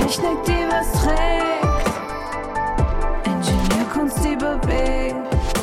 Technik, die was trägt. Ingenieurkunst, die bewegt.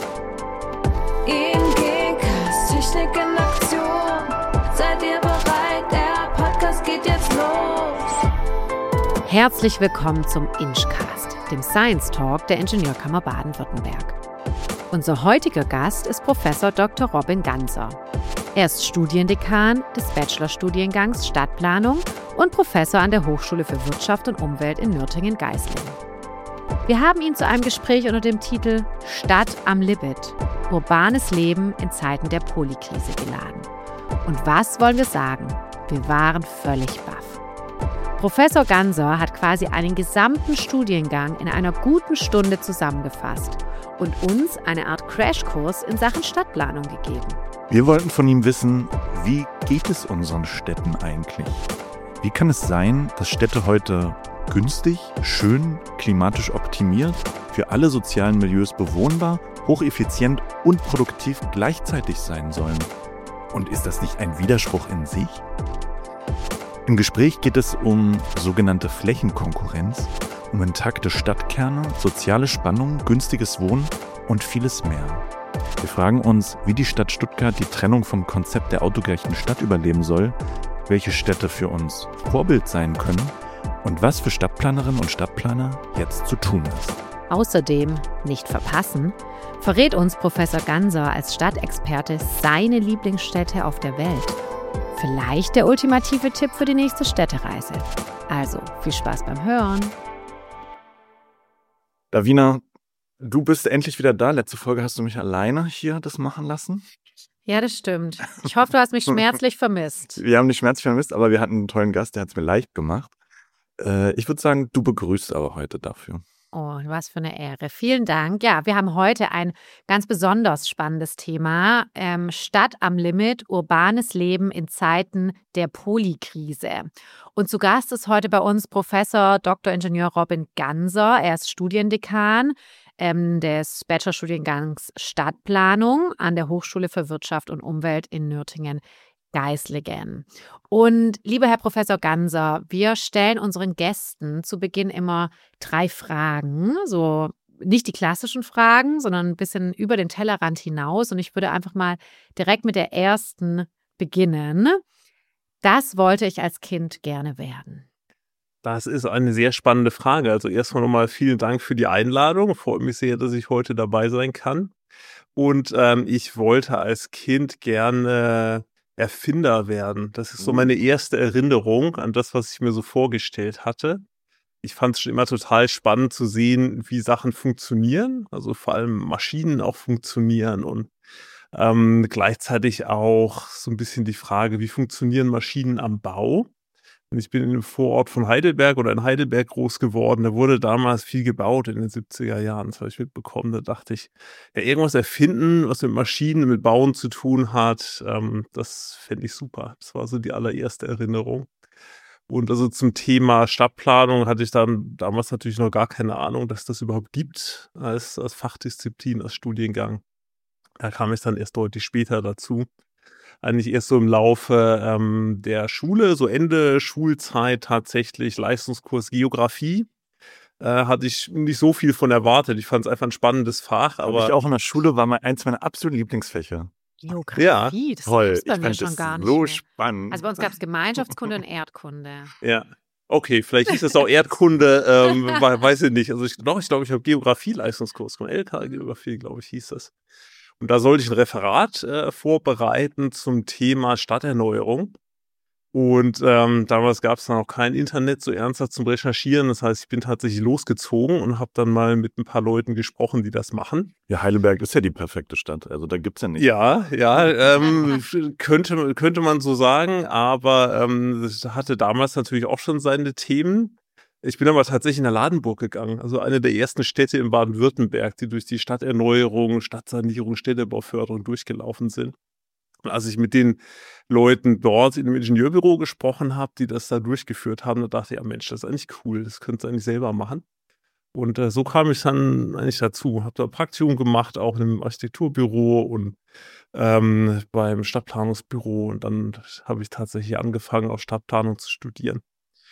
ING-Cast, Technik in Aktion. Seid ihr bereit? Der Podcast geht jetzt los. Herzlich willkommen zum Inchcast, dem Science Talk der Ingenieurkammer Baden-Württemberg. Unser heutiger Gast ist Professor Dr. Robin Ganser. Er ist Studiendekan des Bachelorstudiengangs Stadtplanung und Professor an der Hochschule für Wirtschaft und Umwelt in Nürtingen-Geislingen. Wir haben ihn zu einem Gespräch unter dem Titel Stadt am Limit – Urbanes Leben in Zeiten der Polykrise geladen. Und was wollen wir sagen? Wir waren völlig baff. Professor Ganser hat quasi einen gesamten Studiengang in einer guten Stunde zusammengefasst und uns eine Art Crashkurs in Sachen Stadtplanung gegeben. Wir wollten von ihm wissen, wie geht es unseren Städten eigentlich? Wie kann es sein, dass Städte heute günstig, schön, klimatisch optimiert, für alle sozialen Milieus bewohnbar, hocheffizient und produktiv gleichzeitig sein sollen? Und ist das nicht ein Widerspruch in sich? Im Gespräch geht es um sogenannte Flächenkonkurrenz, um intakte Stadtkerne, soziale Spannung, günstiges Wohnen und vieles mehr. Wir fragen uns, wie die Stadt Stuttgart die Trennung vom Konzept der autogerechten Stadt überleben soll, welche Städte für uns Vorbild sein können und was für Stadtplanerinnen und Stadtplaner jetzt zu tun ist. Außerdem, nicht verpassen, verrät uns Professor Ganser als Stadtexperte seine Lieblingsstädte auf der Welt. Vielleicht der ultimative Tipp für die nächste Städtereise. Also, viel Spaß beim Hören. Davina, du bist endlich wieder da. Letzte Folge hast du mich alleine hier das machen lassen. Ja, das stimmt. Ich hoffe, du hast mich schmerzlich vermisst. Wir haben dich schmerzlich vermisst, aber wir hatten einen tollen Gast, der hat es mir leicht gemacht. Ich würde sagen, du begrüßt aber heute dafür. Oh, was für eine Ehre. Vielen Dank. Ja, wir haben heute ein ganz besonders spannendes Thema. Stadt am Limit, urbanes Leben in Zeiten der Polykrise. Und zu Gast ist heute bei uns Professor Dr. Ingenieur Robin Ganser. Er ist Studiendekan des Bachelorstudiengangs Stadtplanung an der Hochschule für Wirtschaft und Umwelt in Nürtingen-Geislingen. Und lieber Herr Professor Ganser, wir stellen unseren Gästen zu Beginn immer 3 Fragen, so nicht die klassischen Fragen, sondern ein bisschen über den Tellerrand hinaus. Und ich würde einfach mal direkt mit der ersten beginnen. Das wollte ich als Kind gerne werden. Das ist eine sehr spannende Frage. Also erstmal nochmal vielen Dank für die Einladung. Freut mich sehr, dass ich heute dabei sein kann. Und ich wollte als Kind gerne Erfinder werden. Das ist so meine erste Erinnerung an das, was ich mir so vorgestellt hatte. Ich fand es schon immer total spannend zu sehen, wie Sachen funktionieren. Also vor allem Maschinen auch funktionieren und gleichzeitig auch so ein bisschen die Frage, wie funktionieren Maschinen am Bau? Und ich bin in einem Vorort von Heidelberg oder in Heidelberg groß geworden. Da wurde damals viel gebaut in den 70er Jahren. Das habe ich mitbekommen. Da dachte ich, ja, irgendwas erfinden, was mit Maschinen, mit Bauen zu tun hat, das fände ich super. Das war so die allererste Erinnerung. Und also zum Thema Stadtplanung hatte ich dann damals natürlich noch gar keine Ahnung, dass das überhaupt gibt als Fachdisziplin, als Studiengang. Da kam ich dann erst deutlich später dazu. Eigentlich erst so im Laufe der Schule, so Ende Schulzeit tatsächlich Leistungskurs Geografie. Hatte ich nicht so viel von erwartet. Ich fand es einfach ein spannendes Fach. Aber ich auch in der Schule war eins meiner absoluten Lieblingsfächer. Geografie, ja, das toll. gibt's bei Ich mir fand schon das gar nicht so mehr. spannend. Also bei uns gab es Gemeinschaftskunde und Erdkunde. Ja, okay, vielleicht hieß es auch Erdkunde, weiß ich nicht. Also ich glaube, ich habe Geografie-Leistungskurs gemacht. LK-Geografie, glaube ich, hieß das. Und da sollte ich ein Referat vorbereiten zum Thema Stadterneuerung. Und damals gab es dann auch kein Internet so ernsthaft zum Recherchieren. Das heißt, ich bin tatsächlich losgezogen und habe dann mal mit ein paar Leuten gesprochen, die das machen. Ja, Heidelberg ist ja die perfekte Stadt. Also da gibt's ja nichts. Ja, könnte man so sagen. Aber das hatte damals natürlich auch schon seine Themen. Ich bin aber tatsächlich nach Ladenburg gegangen, also eine der ersten Städte in Baden-Württemberg, die durch die Stadterneuerung, Stadtsanierung, Städtebauförderung durchgelaufen sind. Und als ich mit den Leuten dort in dem Ingenieurbüro gesprochen habe, die das da durchgeführt haben, da dachte ich, ja Mensch, das ist eigentlich cool, das könntest du eigentlich selber machen. Und so kam ich dann eigentlich dazu, habe da Praktikum gemacht, auch in einem Architekturbüro und beim Stadtplanungsbüro. Und dann habe ich tatsächlich angefangen, auch Stadtplanung zu studieren.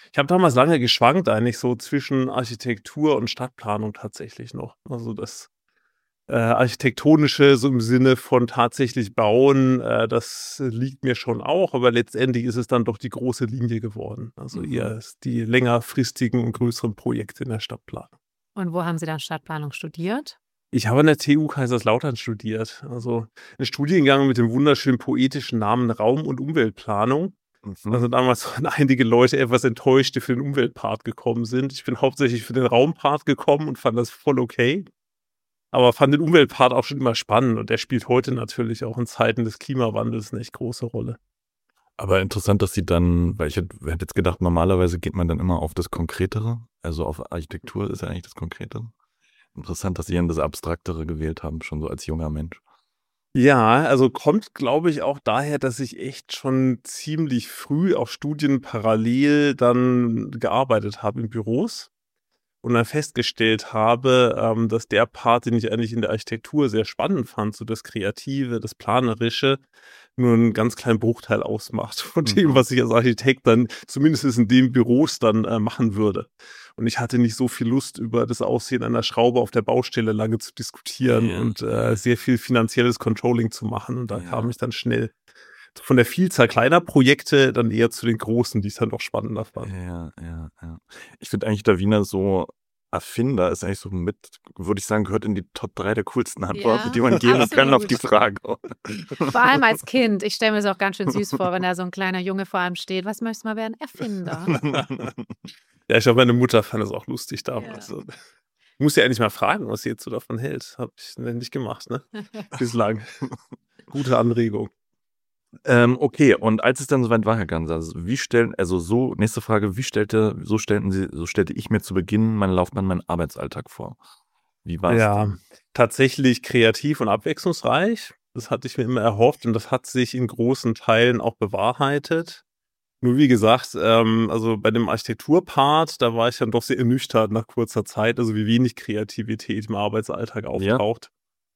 Ich habe damals lange geschwankt eigentlich so zwischen Architektur und Stadtplanung tatsächlich noch. Also das Architektonische, so im Sinne von tatsächlich bauen, das liegt mir schon auch, aber letztendlich ist es dann doch die große Linie geworden. Also eher die längerfristigen und größeren Projekte in der Stadtplanung. Und wo haben Sie dann Stadtplanung studiert? Ich habe an der TU Kaiserslautern studiert. Also einen Studiengang mit dem wunderschönen poetischen Namen Raum- und Umweltplanung. Also damals waren einige Leute etwas enttäuscht, die für den Umweltpart gekommen sind. Ich bin hauptsächlich für den Raumpart gekommen und fand das voll okay. Aber fand den Umweltpart auch schon immer spannend und der spielt heute natürlich auch in Zeiten des Klimawandels eine echt große Rolle. Aber interessant, dass Sie dann, weil hätte jetzt gedacht, normalerweise geht man dann immer auf das Konkretere, also auf Architektur ist ja eigentlich das Konkretere. Interessant, dass Sie dann das Abstraktere gewählt haben, schon so als junger Mensch. Ja, also kommt, glaube ich, auch daher, dass ich echt schon ziemlich früh auf Studien parallel dann gearbeitet habe in Büros. Und dann festgestellt habe, dass der Part, den ich eigentlich in der Architektur sehr spannend fand, so das Kreative, das Planerische, nur einen ganz kleinen Bruchteil ausmacht von dem, was ich als Architekt dann zumindest in den Büros dann machen würde. Und ich hatte nicht so viel Lust, über das Aussehen einer Schraube auf der Baustelle lange zu diskutieren und sehr viel finanzielles Controlling zu machen. Und da kam ich dann schnell von der Vielzahl kleiner Projekte dann eher zu den großen, die ich dann doch spannender fand. Ja. Ich finde eigentlich, der Wiener so Erfinder ist eigentlich so mit, würde ich sagen, gehört in die Top 3 der coolsten Antworten, die man geben kann auf die Frage. Vor allem als Kind. Ich stelle mir das auch ganz schön süß vor, wenn da so ein kleiner Junge vor einem steht. Was möchtest du mal werden? Erfinder. Ja, ich glaube, meine Mutter fand das auch lustig damals. Ja. Ich muss ja endlich mal fragen, was sie jetzt so davon hält. Habe ich nicht gemacht, ne? Bislang. Gute Anregung. Okay, und als es dann soweit war, Herr Ganser, nächste Frage, so stellte ich mir zu Beginn meiner Laufbahn meinen Arbeitsalltag vor. Wie war es? Ja, tatsächlich kreativ und abwechslungsreich. Das hatte ich mir immer erhofft und das hat sich in großen Teilen auch bewahrheitet. Nur wie gesagt, also bei dem Architekturpart, da war ich dann doch sehr ernüchtert nach kurzer Zeit, also wie wenig Kreativität im Arbeitsalltag auftaucht.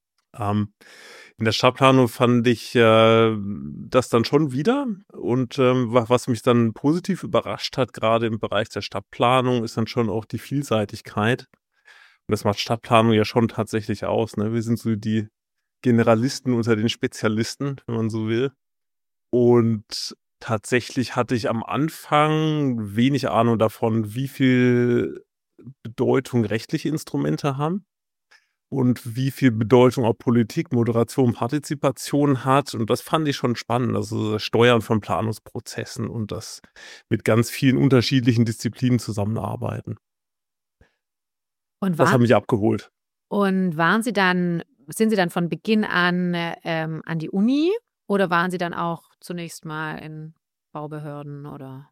In der Stadtplanung fand ich das dann schon wieder und was mich dann positiv überrascht hat, gerade im Bereich der Stadtplanung, ist dann schon auch die Vielseitigkeit. Und das macht Stadtplanung ja schon tatsächlich aus, ne? Wir sind so die Generalisten unter den Spezialisten, wenn man so will. Und tatsächlich hatte ich am Anfang wenig Ahnung davon, wie viel Bedeutung rechtliche Instrumente haben. Und wie viel Bedeutung auch Politik, Moderation, Partizipation hat. Und das fand ich schon spannend. Also das Steuern von Planungsprozessen und das mit ganz vielen unterschiedlichen Disziplinen zusammenarbeiten. Das hat mich abgeholt. Und sind Sie dann von Beginn an die Uni oder waren Sie dann auch zunächst mal in Baubehörden oder?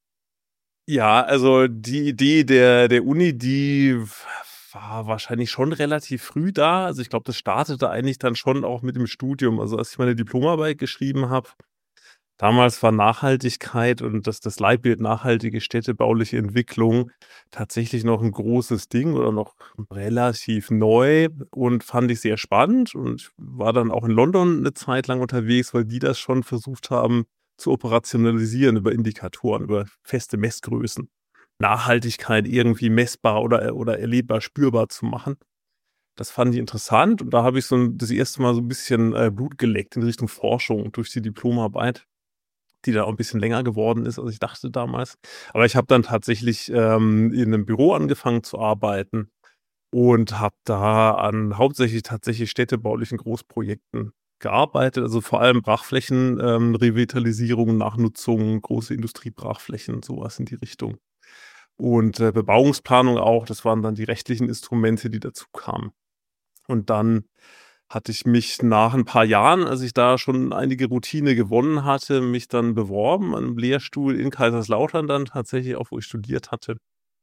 Ja, also die Idee der Uni, die war wahrscheinlich schon relativ früh da. Also ich glaube, das startete eigentlich dann schon auch mit dem Studium. Also als ich meine Diplomarbeit geschrieben habe, damals war Nachhaltigkeit und das Leitbild nachhaltige städtebauliche Entwicklung tatsächlich noch ein großes Ding oder noch relativ neu und fand ich sehr spannend und war dann auch in London eine Zeit lang unterwegs, weil die das schon versucht haben zu operationalisieren über Indikatoren, über feste Messgrößen. Nachhaltigkeit irgendwie messbar oder erlebbar, spürbar zu machen. Das fand ich interessant und da habe ich das erste Mal so ein bisschen Blut geleckt in Richtung Forschung durch die Diplomarbeit, die dann auch ein bisschen länger geworden ist, als ich dachte damals. Aber ich habe dann tatsächlich in einem Büro angefangen zu arbeiten und habe da an hauptsächlich tatsächlich städtebaulichen Großprojekten gearbeitet, also vor allem Brachflächen, Revitalisierung, Nachnutzung, große Industriebrachflächen, sowas in die Richtung. Und Bebauungsplanung auch, das waren dann die rechtlichen Instrumente, die dazu kamen. Und dann hatte ich mich nach ein paar Jahren, als ich da schon einige Routine gewonnen hatte, mich dann beworben an einem Lehrstuhl in Kaiserslautern dann tatsächlich auch, wo ich studiert hatte.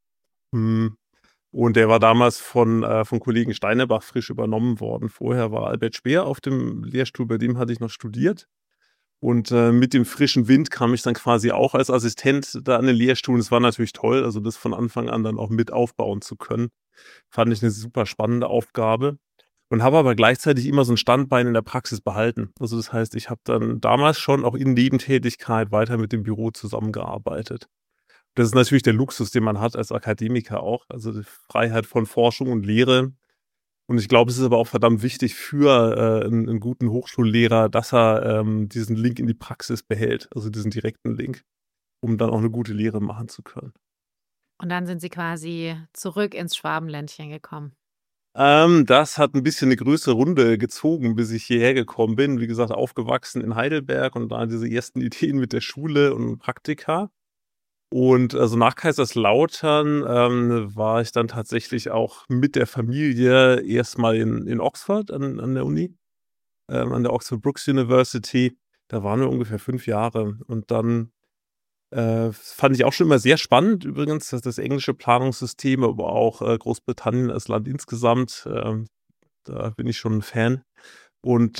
Und der war damals von Kollegen Steinerbach frisch übernommen worden. Vorher war Albert Speer auf dem Lehrstuhl, bei dem hatte ich noch studiert. Und mit dem frischen Wind kam ich dann quasi auch als Assistent da an den Lehrstuhl. Und es war natürlich toll, also das von Anfang an dann auch mit aufbauen zu können. Fand ich eine super spannende Aufgabe. Und habe aber gleichzeitig immer so ein Standbein in der Praxis behalten. Also das heißt, ich habe dann damals schon auch in Nebentätigkeit weiter mit dem Büro zusammengearbeitet. Das ist natürlich der Luxus, den man hat als Akademiker auch, also die Freiheit von Forschung und Lehre. Und ich glaube, es ist aber auch verdammt wichtig für einen guten Hochschullehrer, dass er diesen Link in die Praxis behält, also diesen direkten Link, um dann auch eine gute Lehre machen zu können. Und dann sind Sie quasi zurück ins Schwabenländchen gekommen. Das hat ein bisschen eine größere Runde gezogen, bis ich hierher gekommen bin. Wie gesagt, aufgewachsen in Heidelberg und da diese ersten Ideen mit der Schule und Praktika. Und also nach Kaiserslautern war ich dann tatsächlich auch mit der Familie erstmal in Oxford an der Uni, an der Oxford Brookes University. Da waren wir ungefähr 5 Jahre. Und dann fand ich auch schon immer sehr spannend, übrigens, dass das englische Planungssystem, aber auch Großbritannien als Land insgesamt, da bin ich schon ein Fan. Und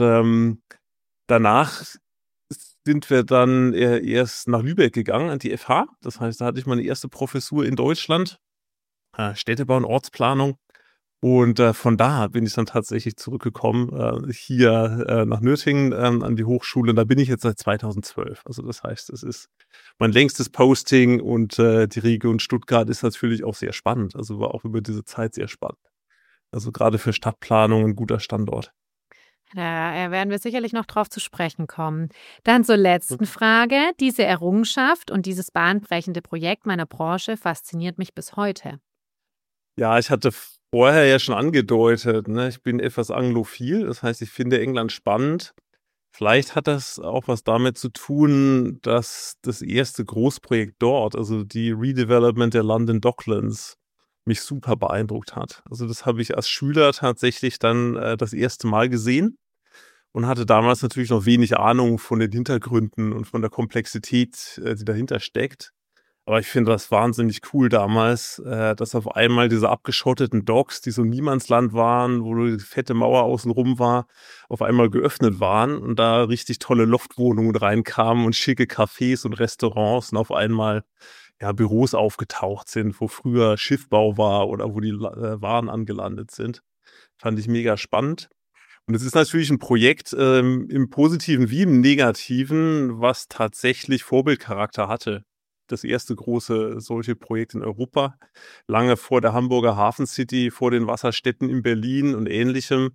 danach sind wir dann erst nach Lübeck gegangen, an die FH. Das heißt, da hatte ich meine erste Professur in Deutschland, Städtebau und Ortsplanung. Und von da bin ich dann tatsächlich zurückgekommen, hier nach Nürtingen an die Hochschule. Und da bin ich jetzt seit 2012. Also das heißt, es ist mein längstes Posting und die Region Stuttgart ist natürlich auch sehr spannend. Also war auch über diese Zeit sehr spannend. Also gerade für Stadtplanung ein guter Standort. Da werden wir sicherlich noch drauf zu sprechen kommen. Dann zur letzten Frage. Diese Errungenschaft und dieses bahnbrechende Projekt meiner Branche fasziniert mich bis heute. Ja, ich hatte vorher ja schon angedeutet, ne? Ich bin etwas anglophil, das heißt, ich finde England spannend. Vielleicht hat das auch was damit zu tun, dass das erste Großprojekt dort, also die Redevelopment der London Docklands, mich super beeindruckt hat. Also das habe ich als Schüler tatsächlich dann das erste Mal gesehen und hatte damals natürlich noch wenig Ahnung von den Hintergründen und von der Komplexität, die dahinter steckt. Aber ich finde das wahnsinnig cool damals, dass auf einmal diese abgeschotteten Docks, die so Niemandsland waren, wo die fette Mauer außenrum war, auf einmal geöffnet waren und da richtig tolle Loftwohnungen reinkamen und schicke Cafés und Restaurants und auf einmal ja, Büros aufgetaucht sind, wo früher Schiffbau war oder wo die Waren angelandet sind. Fand ich mega spannend. Und es ist natürlich ein Projekt im Positiven wie im Negativen, was tatsächlich Vorbildcharakter hatte. Das erste große solche Projekt in Europa, lange vor der Hamburger Hafen City, vor den Wasserstädten in Berlin und Ähnlichem.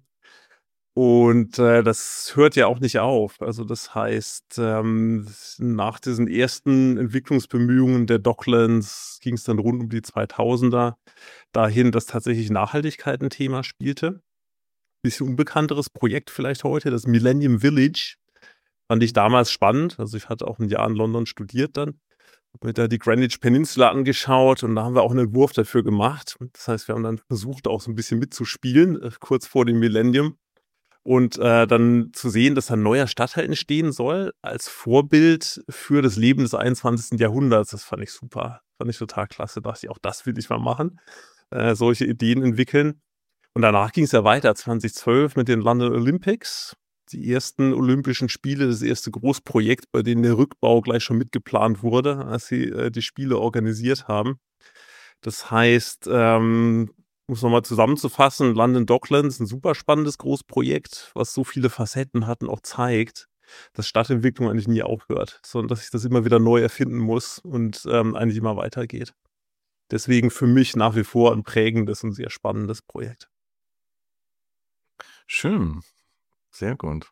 Und das hört ja auch nicht auf. Also das heißt, nach diesen ersten Entwicklungsbemühungen der Docklands ging es dann rund um die 2000er dahin, dass tatsächlich Nachhaltigkeit ein Thema spielte. Bisschen unbekannteres Projekt vielleicht heute, das Millennium Village. Fand ich damals spannend. Also ich hatte auch ein Jahr in London studiert dann. Habe mir da die Greenwich Peninsula angeschaut und da haben wir auch einen Entwurf dafür gemacht. Das heißt, wir haben dann versucht, auch so ein bisschen mitzuspielen, kurz vor dem Millennium. Und dann zu sehen, dass ein neuer Stadtteil entstehen soll, als Vorbild für das Leben des 21. Jahrhunderts. Das fand ich super. Fand ich total klasse. Da dachte ich, auch das will ich mal machen. Solche Ideen entwickeln. Und danach ging es ja weiter, 2012 mit den London Olympics. Die ersten Olympischen Spiele, das erste Großprojekt, bei dem der Rückbau gleich schon mitgeplant wurde, als sie die Spiele organisiert haben. Das heißt, um es nochmal zusammenzufassen, London Docklands, ein super spannendes Großprojekt, was so viele Facetten hat und auch zeigt, dass Stadtentwicklung eigentlich nie aufhört, sondern dass sich das immer wieder neu erfinden muss und eigentlich immer weitergeht. Deswegen für mich nach wie vor ein prägendes und sehr spannendes Projekt. Schön. Sehr gut.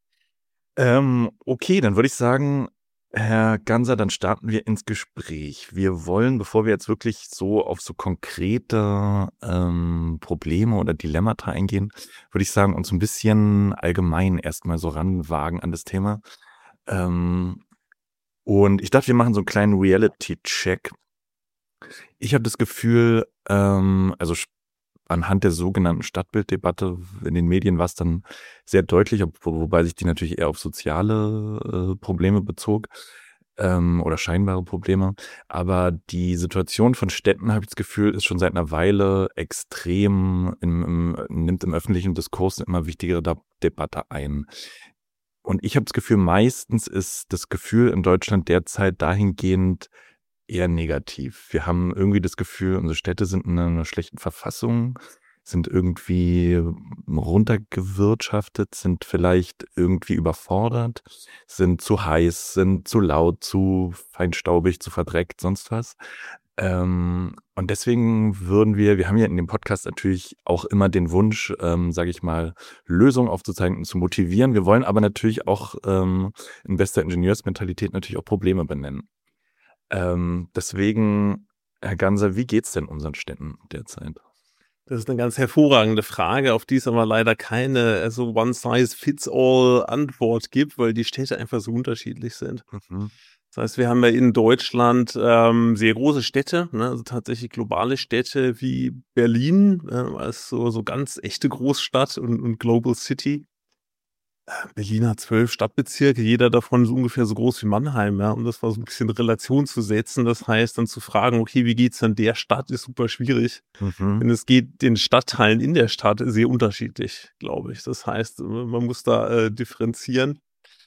Okay, dann würde ich sagen, Herr Ganser, dann starten wir ins Gespräch. Wir wollen, bevor wir jetzt wirklich so auf so konkrete Probleme oder Dilemmata eingehen, würde ich sagen, uns ein bisschen allgemein erstmal so ranwagen an das Thema. Und ich dachte, wir machen so einen kleinen Reality-Check. Ich habe das Gefühl, also anhand der sogenannten Stadtbilddebatte in den Medien war es dann sehr deutlich, wobei sich die natürlich eher auf soziale Probleme bezog oder scheinbare Probleme. Aber die Situation von Städten, habe ich das Gefühl, ist schon seit einer Weile extrem, nimmt im öffentlichen Diskurs eine immer wichtigere Debatte ein. Und ich habe das Gefühl, meistens ist das Gefühl in Deutschland derzeit dahingehend eher negativ. Wir haben irgendwie das Gefühl, unsere Städte sind in einer schlechten Verfassung. sind irgendwie runtergewirtschaftet, sind vielleicht irgendwie überfordert, sind zu heiß, sind zu laut, zu feinstaubig, zu verdreckt, sonst was. Und deswegen wir haben ja in dem Podcast natürlich auch immer den Wunsch, sage ich mal, Lösungen aufzuzeigen und zu motivieren. Wir wollen aber natürlich auch in bester Ingenieursmentalität natürlich auch Probleme benennen. Deswegen, Herr Ganser, wie geht's denn unseren Städten derzeit? Das ist eine ganz hervorragende Frage, auf die es aber leider keine One-Size-Fits-All-Antwort gibt, weil die Städte einfach so unterschiedlich sind. Das heißt, wir haben ja in Deutschland sehr große Städte, ne, also tatsächlich globale Städte wie Berlin als so ganz echte Großstadt und Global City. Berlin hat 12 Stadtbezirke, jeder davon ist ungefähr so groß wie Mannheim, ja, um das mal so ein bisschen in Relation zu setzen. Das heißt, dann zu fragen, okay, wie geht's denn der Stadt, ist super schwierig. Denn es geht den Stadtteilen in der Stadt sehr unterschiedlich, glaube ich. Das heißt, man muss da differenzieren.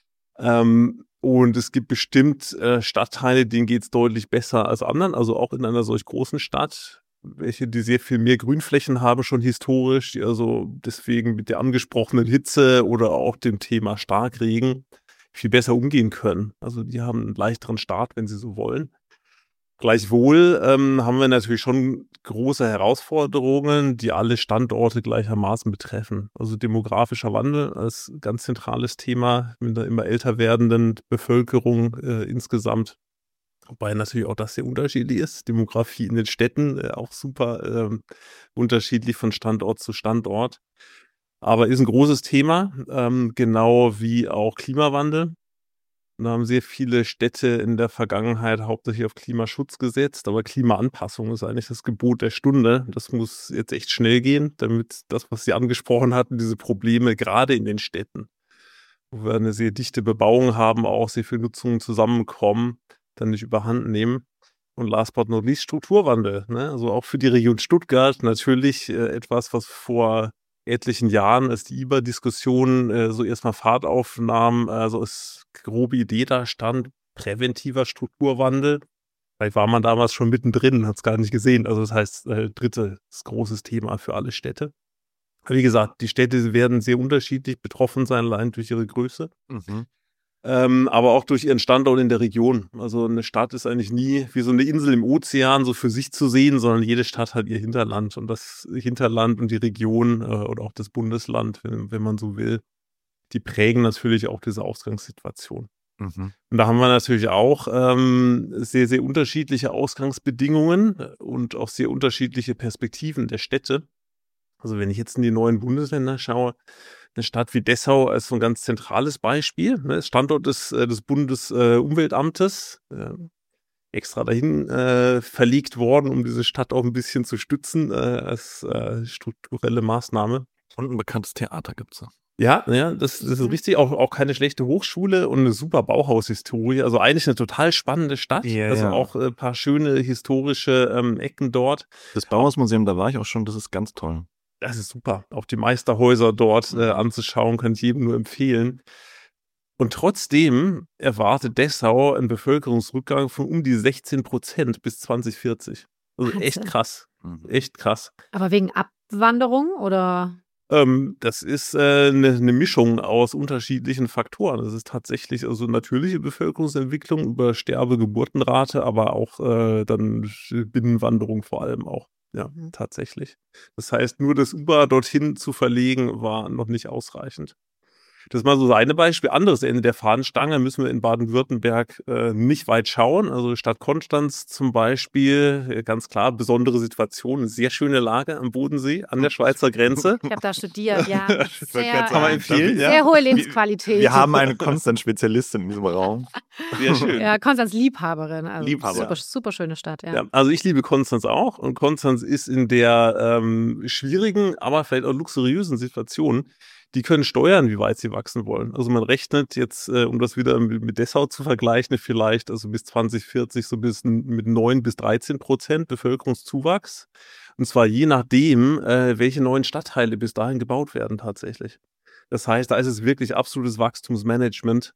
Und es gibt bestimmt Stadtteile, denen geht's deutlich besser als anderen, also auch in einer solch großen Stadt. Welche, die sehr viel mehr Grünflächen haben, schon historisch, die also deswegen mit der angesprochenen Hitze oder auch dem Thema Starkregen viel besser umgehen können. Also die haben einen leichteren Start, wenn sie so wollen. Gleichwohl haben wir natürlich schon große Herausforderungen, die alle Standorte gleichermaßen betreffen. Also demografischer Wandel als ganz zentrales Thema mit einer immer älter werdenden Bevölkerung insgesamt. Wobei natürlich auch das sehr unterschiedlich ist. Demografie in den Städten auch super unterschiedlich von Standort zu Standort. Aber ist ein großes Thema, genau wie auch Klimawandel. Da haben sehr viele Städte in der Vergangenheit hauptsächlich auf Klimaschutz gesetzt, aber Klimaanpassung ist eigentlich das Gebot der Stunde. Das muss jetzt echt schnell gehen, damit das, was Sie angesprochen hatten, diese Probleme gerade in den Städten, wo wir eine sehr dichte Bebauung haben, auch sehr viele Nutzungen zusammenkommen, dann nicht überhand nehmen. Und last but not least Strukturwandel. Ne? Also auch für die Region Stuttgart natürlich etwas, was vor etlichen Jahren, als die IBA-Diskussion so erstmal Fahrt aufnahm, also als grobe Idee da stand, präventiver Strukturwandel. Vielleicht war man damals schon mittendrin, hat es gar nicht gesehen. Also das heißt, drittes großes Thema für alle Städte. Wie gesagt, die Städte werden sehr unterschiedlich betroffen sein, allein durch ihre Größe. Aber auch durch ihren Standort in der Region. Also eine Stadt ist eigentlich nie wie so eine Insel im Ozean so für sich zu sehen, sondern jede Stadt hat ihr Hinterland. Und das Hinterland und die Region oder auch das Bundesland, wenn man so will, die prägen natürlich auch diese Ausgangssituation. Und da haben wir natürlich auch sehr, sehr unterschiedliche Ausgangsbedingungen und auch sehr unterschiedliche Perspektiven der Städte. Also wenn ich jetzt in die neuen Bundesländer schaue, eine Stadt wie Dessau als so ein ganz zentrales Beispiel, ne? Standort des Bundesumweltamtes, extra dahin verlegt worden, um diese Stadt auch ein bisschen zu stützen als strukturelle Maßnahme. Und ein bekanntes Theater gibt's da. Ja, das ist richtig. Auch keine schlechte Hochschule und eine super Bauhaushistorie. Also eigentlich eine total spannende Stadt. Ja, also ja. auch ein paar schöne historische Ecken dort. Das Bauhausmuseum, da war ich auch schon, das ist ganz toll. Das ist super. Auch die Meisterhäuser dort anzuschauen, kann ich jedem nur empfehlen. Und trotzdem erwartet Dessau einen Bevölkerungsrückgang von um die 16% bis 2040. Also echt Wahnsinn. krass. Echt krass. Aber wegen Abwanderung oder? Das ist eine Mischung aus unterschiedlichen Faktoren. Das ist tatsächlich also natürliche Bevölkerungsentwicklung über Sterbe-Geburtenrate, aber auch dann Binnenwanderung vor allem auch. Ja, tatsächlich. Das heißt, nur das Uber dorthin zu verlegen, war noch nicht ausreichend. Das ist mal so das eine Beispiel. Anderes Ende der Fahnenstange müssen wir in Baden-Württemberg nicht weit schauen. Also Stadt Konstanz zum Beispiel, ganz klar, besondere Situation, eine sehr schöne Lage am Bodensee, an der Schweizer Grenze. Ich habe da studiert, ja. Kann man empfehlen, Sehr hohe Lebensqualität. Wir haben eine Konstanz-Spezialistin in diesem Raum. Sehr schön. Ja, Konstanz Liebhaberin. Also Liebhaber. Super, super schöne Stadt, ja. Ja, also ich liebe Konstanz auch und Konstanz ist in der schwierigen, aber vielleicht auch luxuriösen Situation, die können steuern, wie weit sie wachsen wollen. Also man rechnet jetzt, um das wieder mit Dessau zu vergleichen, vielleicht also bis 2040 so bis mit 9 bis 13% Bevölkerungszuwachs. Und zwar je nachdem, welche neuen Stadtteile bis dahin gebaut werden tatsächlich. Das heißt, da ist es wirklich absolutes Wachstumsmanagement.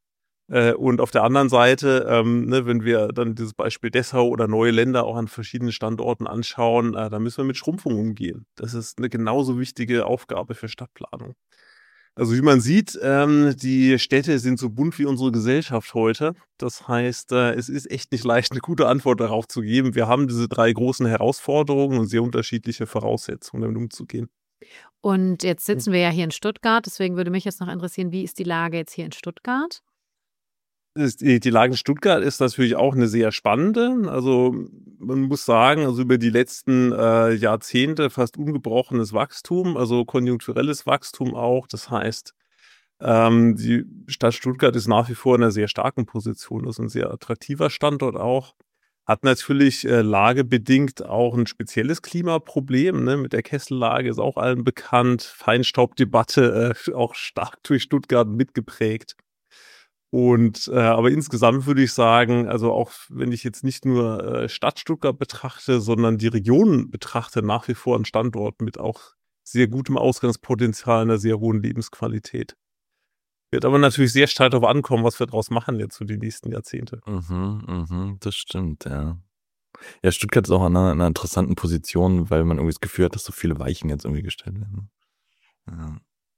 Und auf der anderen Seite, wenn wir dann dieses Beispiel Dessau oder neue Länder auch an verschiedenen Standorten anschauen, da müssen wir mit Schrumpfung umgehen. Das ist eine genauso wichtige Aufgabe für Stadtplanung. Also wie man sieht, die Städte sind so bunt wie unsere Gesellschaft heute. Das heißt, es ist echt nicht leicht, eine gute Antwort darauf zu geben. Wir haben diese 3 großen Herausforderungen und sehr unterschiedliche Voraussetzungen, damit umzugehen. Und jetzt sitzen wir ja hier in Stuttgart, deswegen würde mich jetzt noch interessieren, wie ist die Lage jetzt hier in Stuttgart? Die Lage in Stuttgart ist natürlich auch eine sehr spannende. Also man muss sagen, also über die letzten Jahrzehnte fast ungebrochenes Wachstum, also konjunkturelles Wachstum auch. Das heißt, die Stadt Stuttgart ist nach wie vor in einer sehr starken Position. Das ist ein sehr attraktiver Standort auch. Hat natürlich lagebedingt auch ein spezielles Klimaproblem. Ne? Mit der Kessellage ist auch allen bekannt. Feinstaubdebatte auch stark durch Stuttgart mitgeprägt. Und aber insgesamt würde ich sagen, also auch wenn ich jetzt nicht nur Stadt Stuttgart betrachte, sondern die Region betrachte, nach wie vor ein Standort mit auch sehr gutem Ausgangspotenzial, einer sehr hohen Lebensqualität. Wird aber natürlich sehr stark darauf ankommen, was wir daraus machen jetzt für die nächsten Jahrzehnte. Das stimmt, ja. Ja, Stuttgart ist auch an einer interessanten Position, weil man irgendwie das Gefühl hat, dass so viele Weichen jetzt irgendwie gestellt werden. Ja.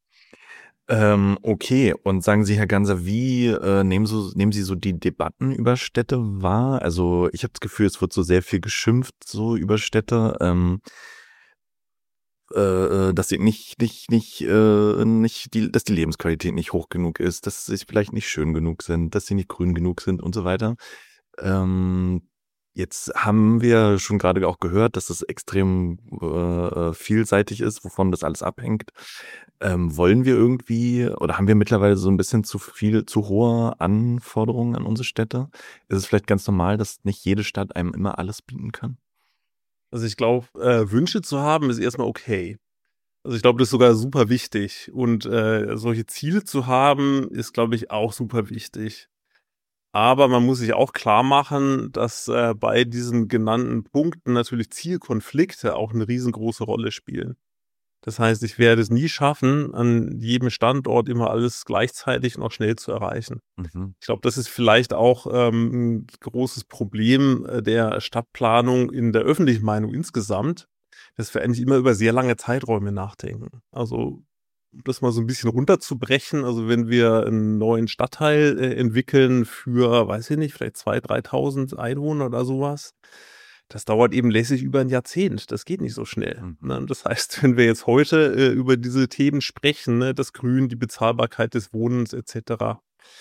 Okay, und sagen Sie, Herr Ganser, wie nehmen Sie so die Debatten über Städte wahr? Also ich habe das Gefühl, es wird so sehr viel geschimpft so über Städte, dass sie dass die Lebensqualität nicht hoch genug ist, dass sie vielleicht nicht schön genug sind, dass sie nicht grün genug sind und so weiter. Jetzt haben wir schon gerade auch gehört, dass es extrem vielseitig ist, wovon das alles abhängt. Wollen wir irgendwie oder haben wir mittlerweile so ein bisschen zu hohe Anforderungen an unsere Städte? Ist es vielleicht ganz normal, dass nicht jede Stadt einem immer alles bieten kann? Also ich glaube, Wünsche zu haben ist erstmal okay. Also ich glaube, das ist sogar super wichtig. Und solche Ziele zu haben, ist, glaube ich, auch super wichtig. Aber man muss sich auch klar machen, dass bei diesen genannten Punkten natürlich Zielkonflikte auch eine riesengroße Rolle spielen. Das heißt, ich werde es nie schaffen, an jedem Standort immer alles gleichzeitig und auch schnell zu erreichen. Ich glaube, das ist vielleicht auch ein großes Problem der Stadtplanung in der öffentlichen Meinung insgesamt, dass wir eigentlich immer über sehr lange Zeiträume nachdenken. Also um das mal so ein bisschen runterzubrechen, also wenn wir einen neuen Stadtteil entwickeln für, weiß ich nicht, vielleicht 2.000, 3.000 Einwohner oder sowas, das dauert eben lässig über ein Jahrzehnt. Das geht nicht so schnell. Ne? Das heißt, wenn wir jetzt heute über diese Themen sprechen, ne, das Grün, die Bezahlbarkeit des Wohnens etc.,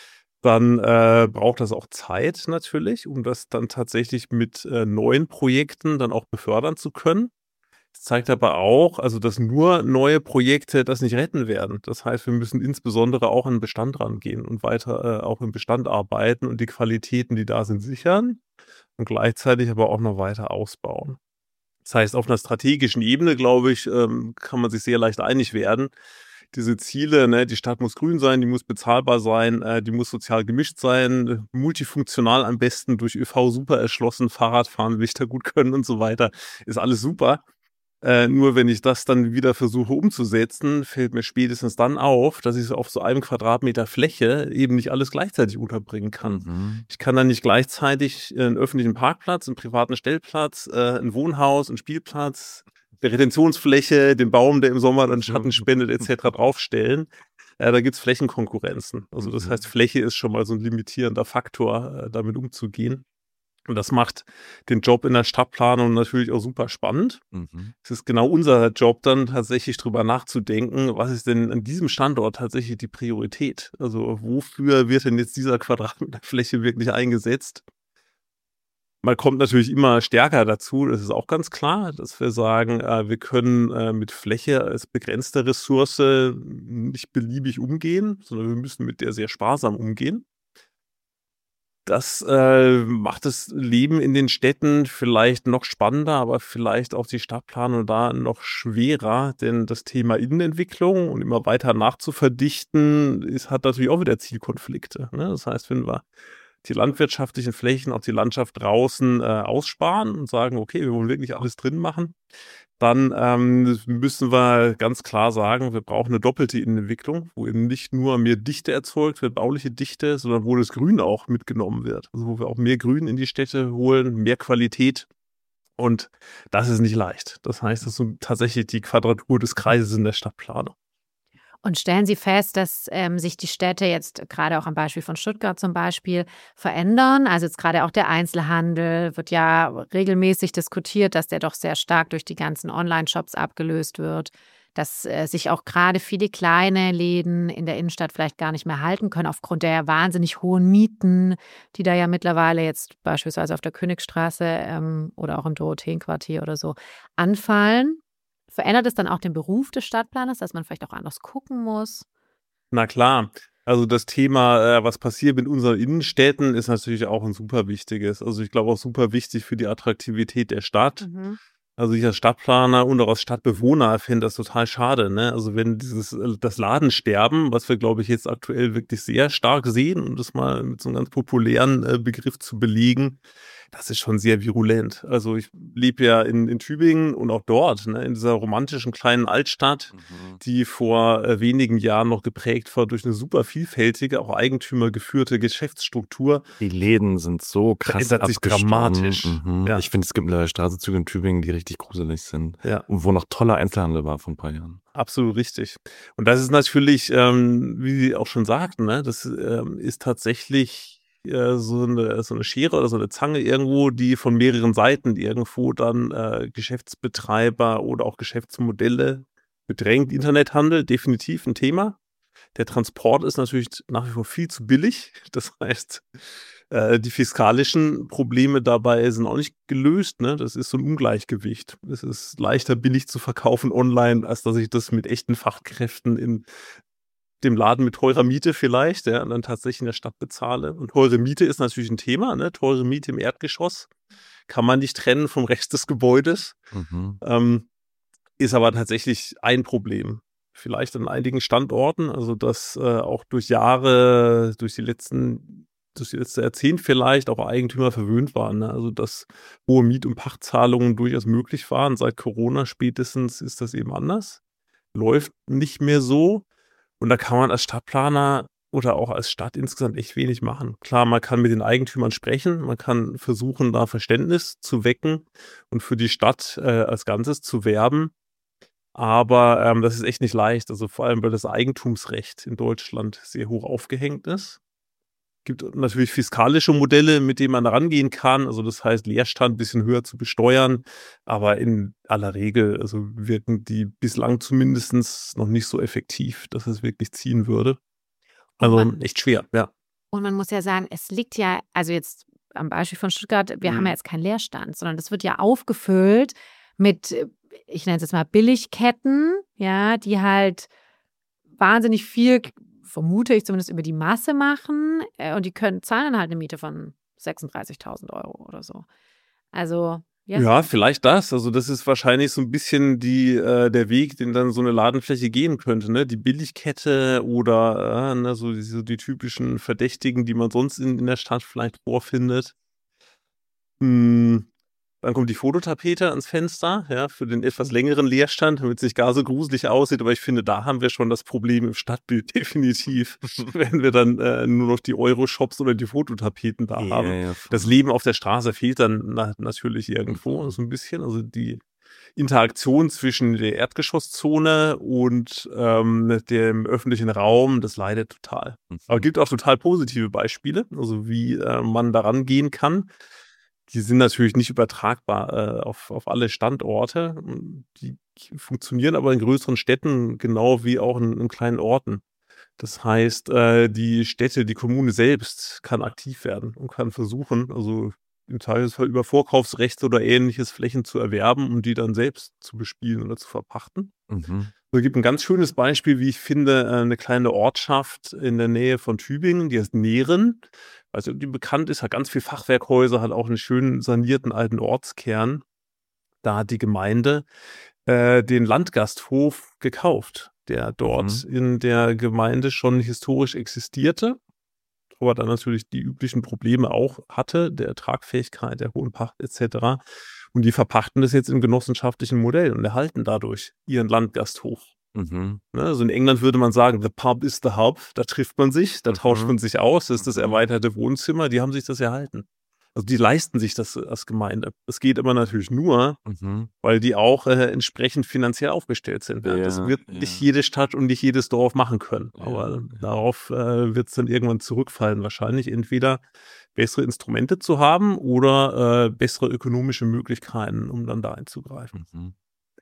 dann braucht das auch Zeit natürlich, um das dann tatsächlich mit neuen Projekten dann auch befördern zu können. Das zeigt aber auch, also dass nur neue Projekte das nicht retten werden. Das heißt, wir müssen insbesondere auch an den Bestand rangehen und weiter auch im Bestand arbeiten und die Qualitäten, die da sind, sichern und gleichzeitig aber auch noch weiter ausbauen. Das heißt, auf einer strategischen Ebene, glaube ich, kann man sich sehr leicht einig werden. Diese Ziele, ne, die Stadt muss grün sein, die muss bezahlbar sein, die muss sozial gemischt sein, multifunktional am besten durch ÖV super erschlossen, Fahrradfahren will ich da gut können und so weiter, ist alles super. Nur wenn ich das dann wieder versuche umzusetzen, fällt mir spätestens dann auf, dass ich auf so einem Quadratmeter Fläche eben nicht alles gleichzeitig unterbringen kann. Ich kann dann nicht gleichzeitig einen öffentlichen Parkplatz, einen privaten Stellplatz, ein Wohnhaus, einen Spielplatz, eine Retentionsfläche, den Baum, der im Sommer dann Schatten spendet, etc. draufstellen. Da gibt's Flächenkonkurrenzen. Also das heißt, Fläche ist schon mal so ein limitierender Faktor, damit umzugehen. Und das macht den Job in der Stadtplanung natürlich auch super spannend. Es ist genau unser Job, dann tatsächlich drüber nachzudenken, was ist denn an diesem Standort tatsächlich die Priorität? Also wofür wird denn jetzt dieser Quadratmeter Fläche wirklich eingesetzt? Man kommt natürlich immer stärker dazu, das ist auch ganz klar, dass wir sagen, wir können mit Fläche als begrenzte Ressource nicht beliebig umgehen, sondern wir müssen mit der sehr sparsam umgehen. Das macht das Leben in den Städten vielleicht noch spannender, aber vielleicht auch die Stadtplanung da noch schwerer, denn das Thema Innenentwicklung und immer weiter nachzuverdichten, hat natürlich auch wieder Zielkonflikte. Ne? Das heißt, wenn wir die landwirtschaftlichen Flächen, auch die Landschaft draußen aussparen und sagen, okay, wir wollen wirklich alles drin machen, dann müssen wir ganz klar sagen, wir brauchen eine doppelte Innenentwicklung, wo eben nicht nur mehr Dichte erzeugt wird, bauliche Dichte, sondern wo das Grün auch mitgenommen wird. Also wo wir auch mehr Grün in die Städte holen, mehr Qualität. Und das ist nicht leicht. Das heißt, das ist so tatsächlich die Quadratur des Kreises in der Stadtplanung. Und stellen Sie fest, dass sich die Städte jetzt gerade auch am Beispiel von Stuttgart zum Beispiel verändern? Also jetzt gerade auch der Einzelhandel wird ja regelmäßig diskutiert, dass der doch sehr stark durch die ganzen Online-Shops abgelöst wird, dass sich auch gerade viele kleine Läden in der Innenstadt vielleicht gar nicht mehr halten können aufgrund der wahnsinnig hohen Mieten, die da ja mittlerweile jetzt beispielsweise auf der Königstraße oder auch im Dorotheenquartier oder so anfallen. Verändert es dann auch den Beruf des Stadtplaners, dass man vielleicht auch anders gucken muss? Na klar. Also das Thema, was passiert mit unseren Innenstädten, ist natürlich auch ein super wichtiges. Also ich glaube auch super wichtig für die Attraktivität der Stadt. Also ich als Stadtplaner und auch als Stadtbewohner finde das total schade, ne? Also wenn das Ladensterben, was wir, glaube ich, jetzt aktuell wirklich sehr stark sehen, um das mal mit so einem ganz populären Begriff zu belegen, das ist schon sehr virulent. Also ich lebe ja in Tübingen und auch dort, ne, in dieser romantischen kleinen Altstadt, die vor wenigen Jahren noch geprägt war durch eine super vielfältige, auch eigentümergeführte Geschäftsstruktur. Die Läden sind so krass Verändert sich dramatisch. Ja. Ich finde, es gibt mittlerweile Straßenzüge in Tübingen, die richtig gruselig sind. Ja. Und wo noch toller Einzelhandel war vor ein paar Jahren. Absolut richtig. Und das ist natürlich, wie Sie auch schon sagten, ne, das ist tatsächlich so eine Schere oder so eine Zange irgendwo, die von mehreren Seiten irgendwo dann Geschäftsbetreiber oder auch Geschäftsmodelle bedrängt. Internethandel, definitiv ein Thema. Der Transport ist natürlich nach wie vor viel zu billig. Das heißt, die fiskalischen Probleme dabei sind auch nicht gelöst, ne? Das ist so ein Ungleichgewicht. Es ist leichter billig zu verkaufen online, als dass ich das mit echten Fachkräften in dem Laden mit teurer Miete vielleicht, ja, und dann tatsächlich in der Stadt bezahle. Und teure Miete ist natürlich ein Thema, ne? Teure Miete im Erdgeschoss kann man nicht trennen vom Rest des Gebäudes. Ist aber tatsächlich ein Problem. Vielleicht an einigen Standorten, also dass auch durch Jahre, durch das letzte Jahrzehnt vielleicht auch Eigentümer verwöhnt waren, ne? Also dass hohe Miet- und Pachtzahlungen durchaus möglich waren. Seit Corona spätestens ist das eben anders. Läuft nicht mehr so. Und da kann man als Stadtplaner oder auch als Stadt insgesamt echt wenig machen. Klar, man kann mit den Eigentümern sprechen, man kann versuchen, da Verständnis zu wecken und für die Stadt als Ganzes zu werben. Aber das ist echt nicht leicht. Also vor allem, weil das Eigentumsrecht in Deutschland sehr hoch aufgehängt ist. Es gibt natürlich fiskalische Modelle, mit denen man da rangehen kann. Also das heißt, Leerstand ein bisschen höher zu besteuern. Aber in aller Regel also wirken die bislang zumindest noch nicht so effektiv, dass es wirklich ziehen würde. Also echt schwer, ja. Und man muss ja sagen, es liegt ja, also jetzt am Beispiel von Stuttgart, wir haben ja jetzt keinen Leerstand, sondern das wird ja aufgefüllt mit, ich nenne es jetzt mal Billigketten, ja, die halt wahnsinnig viel, vermute ich zumindest, über die Masse machen und die zahlen dann halt eine Miete von 36.000 € oder so. Also ja, vielleicht das. Also das ist wahrscheinlich so ein bisschen der Weg, den dann so eine Ladenfläche gehen könnte, ne? Die Billigkette oder ne, so die typischen Verdächtigen, die man sonst in der Stadt vielleicht vorfindet. Dann kommt die Fototapete ans Fenster, ja, für den etwas längeren Leerstand, damit es nicht gar so gruselig aussieht. Aber ich finde, da haben wir schon das Problem im Stadtbild definitiv, wenn wir dann nur noch die Euroshops oder die Fototapeten da haben. Ja, das Leben auf der Straße fehlt dann natürlich irgendwo so ein bisschen. Also die Interaktion zwischen der Erdgeschosszone und dem öffentlichen Raum, das leidet total. Aber es gibt auch total positive Beispiele, also wie man daran gehen kann. Die sind natürlich nicht übertragbar auf alle Standorte. Die funktionieren aber in größeren Städten genau wie auch in kleinen Orten. Das heißt, die Kommune selbst kann aktiv werden und kann versuchen, also im Zweifelsfall über Vorkaufsrechte oder ähnliches Flächen zu erwerben und die dann selbst zu bespielen oder zu verpachten. Es gibt ein ganz schönes Beispiel, wie ich finde, eine kleine Ortschaft in der Nähe von Tübingen, die heißt Nehren. Also die bekannt ist, hat ganz viel Fachwerkhäuser, hat auch einen schönen sanierten alten Ortskern. Da hat die Gemeinde den Landgasthof gekauft, der dort in der Gemeinde schon historisch existierte. aber dann natürlich die üblichen Probleme auch hatte, der Tragfähigkeit, der hohen Pacht etc. Und die verpachten das jetzt im genossenschaftlichen Modell und erhalten dadurch ihren Landgasthof. Mhm. Ne, also in England würde man sagen, the pub is the hub, da trifft man sich, da tauscht man sich aus, das ist das erweiterte Wohnzimmer, die haben sich das erhalten. Also die leisten sich das als Gemeinde. Das geht aber natürlich nur, weil die auch entsprechend finanziell aufgestellt sind. Ja, das wird nicht jede Stadt und nicht jedes Dorf machen können. Aber darauf wird es dann irgendwann zurückfallen wahrscheinlich. Entweder bessere Instrumente zu haben oder bessere ökonomische Möglichkeiten, um dann da einzugreifen.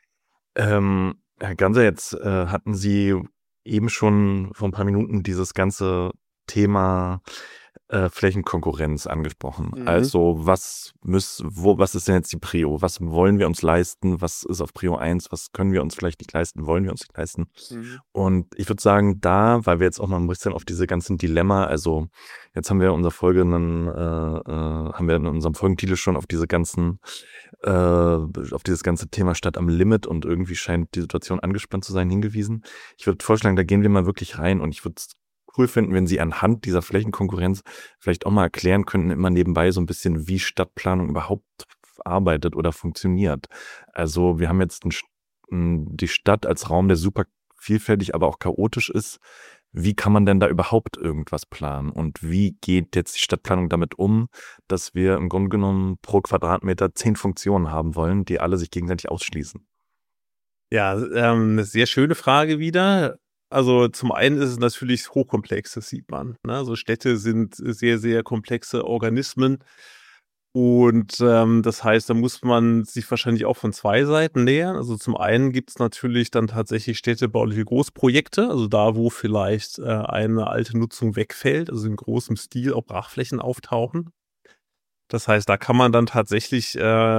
Herr Ganser, jetzt hatten Sie eben schon vor ein paar Minuten dieses ganze Thema Flächenkonkurrenz angesprochen. Also was ist denn jetzt die Prio? Was wollen wir uns leisten? Was ist auf Prio 1? Was können wir uns vielleicht nicht leisten? Wollen wir uns nicht leisten? Und ich würde sagen, weil wir jetzt auch noch ein bisschen auf diese ganzen Dilemma, also jetzt haben wir in unserer Folge haben wir in unserem Folgentitel schon auf diese ganzen auf dieses ganze Thema Stadt am Limit und irgendwie scheint die Situation angespannt zu sein, hingewiesen. Ich würde vorschlagen, da gehen wir mal wirklich rein und ich würde es cool finden, wenn Sie anhand dieser Flächenkonkurrenz vielleicht auch mal erklären könnten, immer nebenbei so ein bisschen, wie Stadtplanung überhaupt arbeitet oder funktioniert. Also wir haben jetzt die Stadt als Raum, der super vielfältig, aber auch chaotisch ist. Wie kann man denn da überhaupt irgendwas planen? Und wie geht jetzt die Stadtplanung damit um, dass wir im Grunde genommen pro Quadratmeter 10 Funktionen haben wollen, die alle sich gegenseitig ausschließen? Ja, eine sehr schöne Frage wieder. Also zum einen ist es natürlich hochkomplex, das sieht man. Ne? Also Städte sind sehr, sehr komplexe Organismen. Und das heißt, da muss man sich wahrscheinlich auch von zwei Seiten nähern. Also zum einen gibt es natürlich dann tatsächlich städtebauliche Großprojekte, also da, wo vielleicht eine alte Nutzung wegfällt, also in großem Stil auch Brachflächen auftauchen. Das heißt, da kann man dann tatsächlich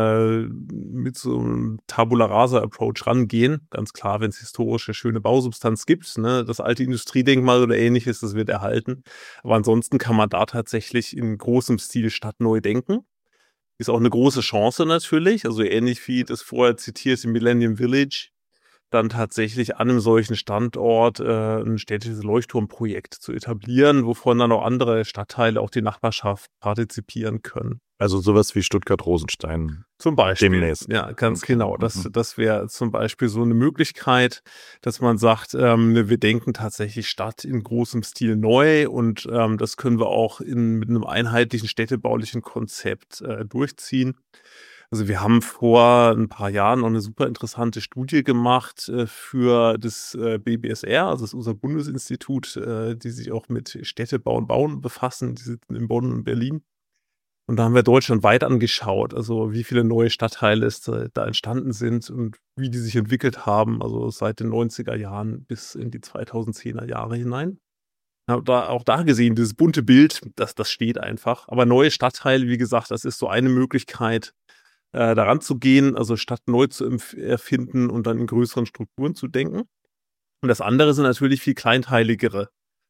mit so einem Tabula-Rasa-Approach rangehen. Ganz klar, wenn es historische, schöne Bausubstanz gibt, ne, das alte Industriedenkmal oder ähnliches, das wird erhalten. Aber ansonsten kann man da tatsächlich in großem Stil Stadt neu denken. Ist auch eine große Chance natürlich, also ähnlich wie das vorher zitierte Millennium Village, dann tatsächlich an einem solchen Standort ein städtisches Leuchtturmprojekt zu etablieren, wovon dann auch andere Stadtteile, auch die Nachbarschaft partizipieren können. Also sowas wie Stuttgart-Rosenstein. Zum Beispiel. Demnächst. Ja, ganz genau. Das wäre zum Beispiel so eine Möglichkeit, dass man sagt, wir denken tatsächlich Stadt in großem Stil neu und das können wir auch mit einem einheitlichen städtebaulichen Konzept durchziehen. Also wir haben vor ein paar Jahren noch eine super interessante Studie gemacht für das BBSR, also das ist unser Bundesinstitut, die sich auch mit Städtebau und Bauen befassen, die sitzen in Bonn und Berlin. Und da haben wir deutschlandweit angeschaut, also wie viele neue Stadtteile da entstanden sind und wie die sich entwickelt haben, also seit den 90er Jahren bis in die 2010er Jahre hinein. Auch da gesehen, dieses bunte Bild, das steht einfach. Aber neue Stadtteile, wie gesagt, das ist so eine Möglichkeit, daran zu gehen, also Stadt neu zu erfinden und dann in größeren Strukturen zu denken. Und das andere sind natürlich viel kleinteiligere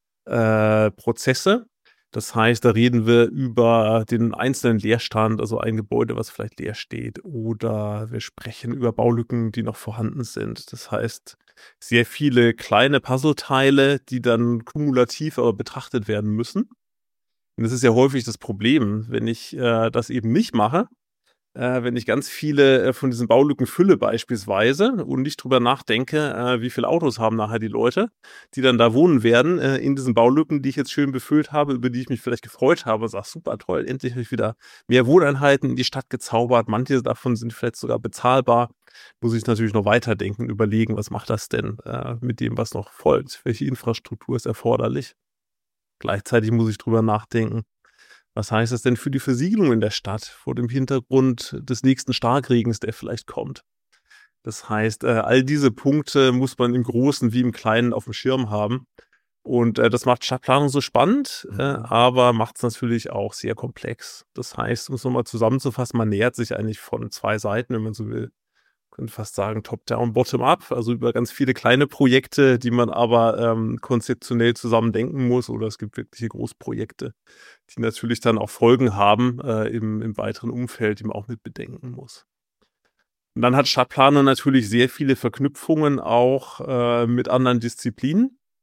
Prozesse. Das heißt, da reden wir über den einzelnen Leerstand, also ein Gebäude, was vielleicht leer steht, oder wir sprechen über Baulücken, die noch vorhanden sind. Das heißt, sehr viele kleine Puzzleteile, die dann kumulativ aber betrachtet werden müssen. Und das ist ja häufig das Problem, wenn ich das eben nicht mache. Wenn ich ganz viele von diesen Baulücken fülle beispielsweise und nicht drüber nachdenke, wie viele Autos haben nachher die Leute, die dann da wohnen werden, in diesen Baulücken, die ich jetzt schön befüllt habe, über die ich mich vielleicht gefreut habe, sag super toll, endlich habe ich wieder mehr Wohneinheiten in die Stadt gezaubert, manche davon sind vielleicht sogar bezahlbar, muss ich natürlich noch weiterdenken, überlegen, was macht das denn mit dem, was noch folgt, welche Infrastruktur ist erforderlich. Gleichzeitig muss ich drüber nachdenken, was heißt das denn für die Versiegelung in der Stadt vor dem Hintergrund des nächsten Starkregens, der vielleicht kommt? Das heißt, all diese Punkte muss man im Großen wie im Kleinen auf dem Schirm haben. Und das macht Stadtplanung so spannend, aber macht es natürlich auch sehr komplex. Das heißt, um es nochmal zusammenzufassen, man nähert sich eigentlich von zwei Seiten, wenn man so will. Man könnte fast sagen Top-Down, Bottom-Up, also über ganz viele kleine Projekte, die man aber konzeptionell zusammen denken muss. Oder es gibt wirkliche Großprojekte, die natürlich dann auch Folgen haben im weiteren Umfeld, die man auch mit bedenken muss. Und dann hat Stadtplanung natürlich sehr viele Verknüpfungen auch mit anderen Disziplinen.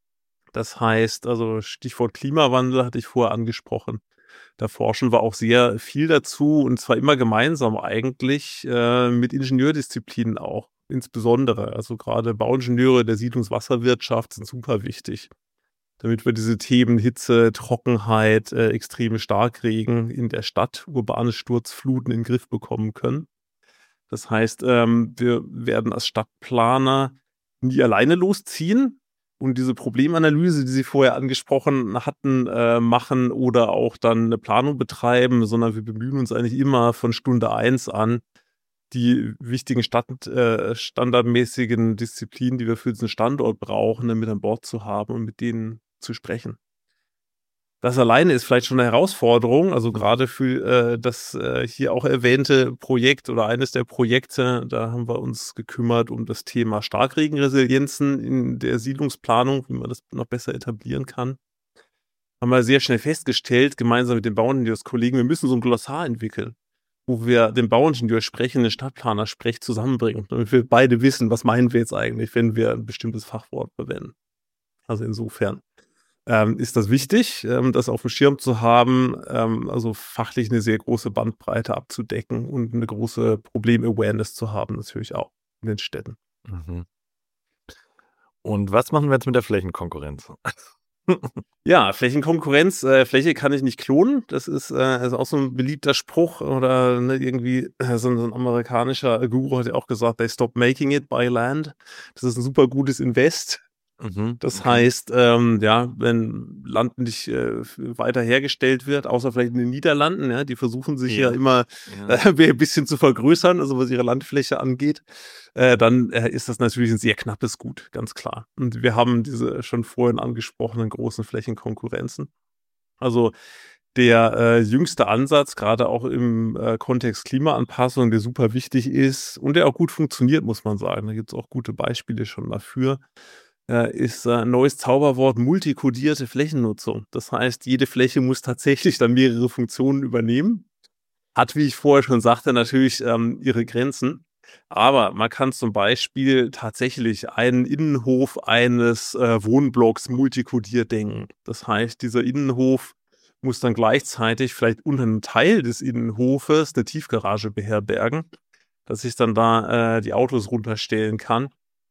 Das heißt, also Stichwort Klimawandel hatte ich vorher angesprochen. Da forschen wir auch sehr viel dazu und zwar immer gemeinsam eigentlich mit Ingenieurdisziplinen auch. Insbesondere, also gerade Bauingenieure der Siedlungswasserwirtschaft sind super wichtig, damit wir diese Themen Hitze, Trockenheit, extreme Starkregen in der Stadt, urbane Sturzfluten in den Griff bekommen können. Das heißt, wir werden als Stadtplaner nie alleine losziehen und diese Problemanalyse, die Sie vorher angesprochen hatten, machen oder auch dann eine Planung betreiben, sondern wir bemühen uns eigentlich immer von Stunde 1 an, die wichtigen standardmäßigen Disziplinen, die wir für diesen Standort brauchen, mit an Bord zu haben und mit denen zu sprechen. Das alleine ist vielleicht schon eine Herausforderung, also gerade für das hier auch erwähnte Projekt oder eines der Projekte, da haben wir uns gekümmert um das Thema Starkregenresilienzen in der Siedlungsplanung, wie man das noch besser etablieren kann. Haben wir sehr schnell festgestellt, gemeinsam mit den Bauingenieurskollegen, wir müssen so ein Glossar entwickeln, wo wir den Bauingenieur sprechen, den Stadtplaner sprech zusammenbringen, damit wir beide wissen, was meinen wir jetzt eigentlich, wenn wir ein bestimmtes Fachwort verwenden. Also insofern ist das wichtig, das auf dem Schirm zu haben, also fachlich eine sehr große Bandbreite abzudecken und eine große Problem-Awareness zu haben, natürlich auch in den Städten. Mhm. Und was machen wir jetzt mit der Flächenkonkurrenz? Ja, Flächenkonkurrenz, Fläche kann ich nicht klonen. Das ist auch so ein beliebter Spruch oder irgendwie so ein amerikanischer Guru hat ja auch gesagt, they stop making it, buy land. Das ist ein super gutes Invest. Das heißt, wenn Land nicht weiter hergestellt wird, außer vielleicht in den Niederlanden, ja, die versuchen sich ja immer ein bisschen zu vergrößern, also was ihre Landfläche angeht, dann ist das natürlich ein sehr knappes Gut, ganz klar. Und wir haben diese schon vorhin angesprochenen großen Flächenkonkurrenzen. Also der jüngste Ansatz, gerade auch im Kontext Klimaanpassung, der super wichtig ist und der auch gut funktioniert, muss man sagen. Da gibt es auch gute Beispiele schon dafür. Ist ein neues Zauberwort multikodierte Flächennutzung. Das heißt, jede Fläche muss tatsächlich dann mehrere Funktionen übernehmen. Hat, wie ich vorher schon sagte, natürlich ihre Grenzen. Aber man kann zum Beispiel tatsächlich einen Innenhof eines Wohnblocks multikodiert denken. Das heißt, dieser Innenhof muss dann gleichzeitig vielleicht unter einem Teil des Innenhofes eine Tiefgarage beherbergen, dass ich dann da die Autos runterstellen kann.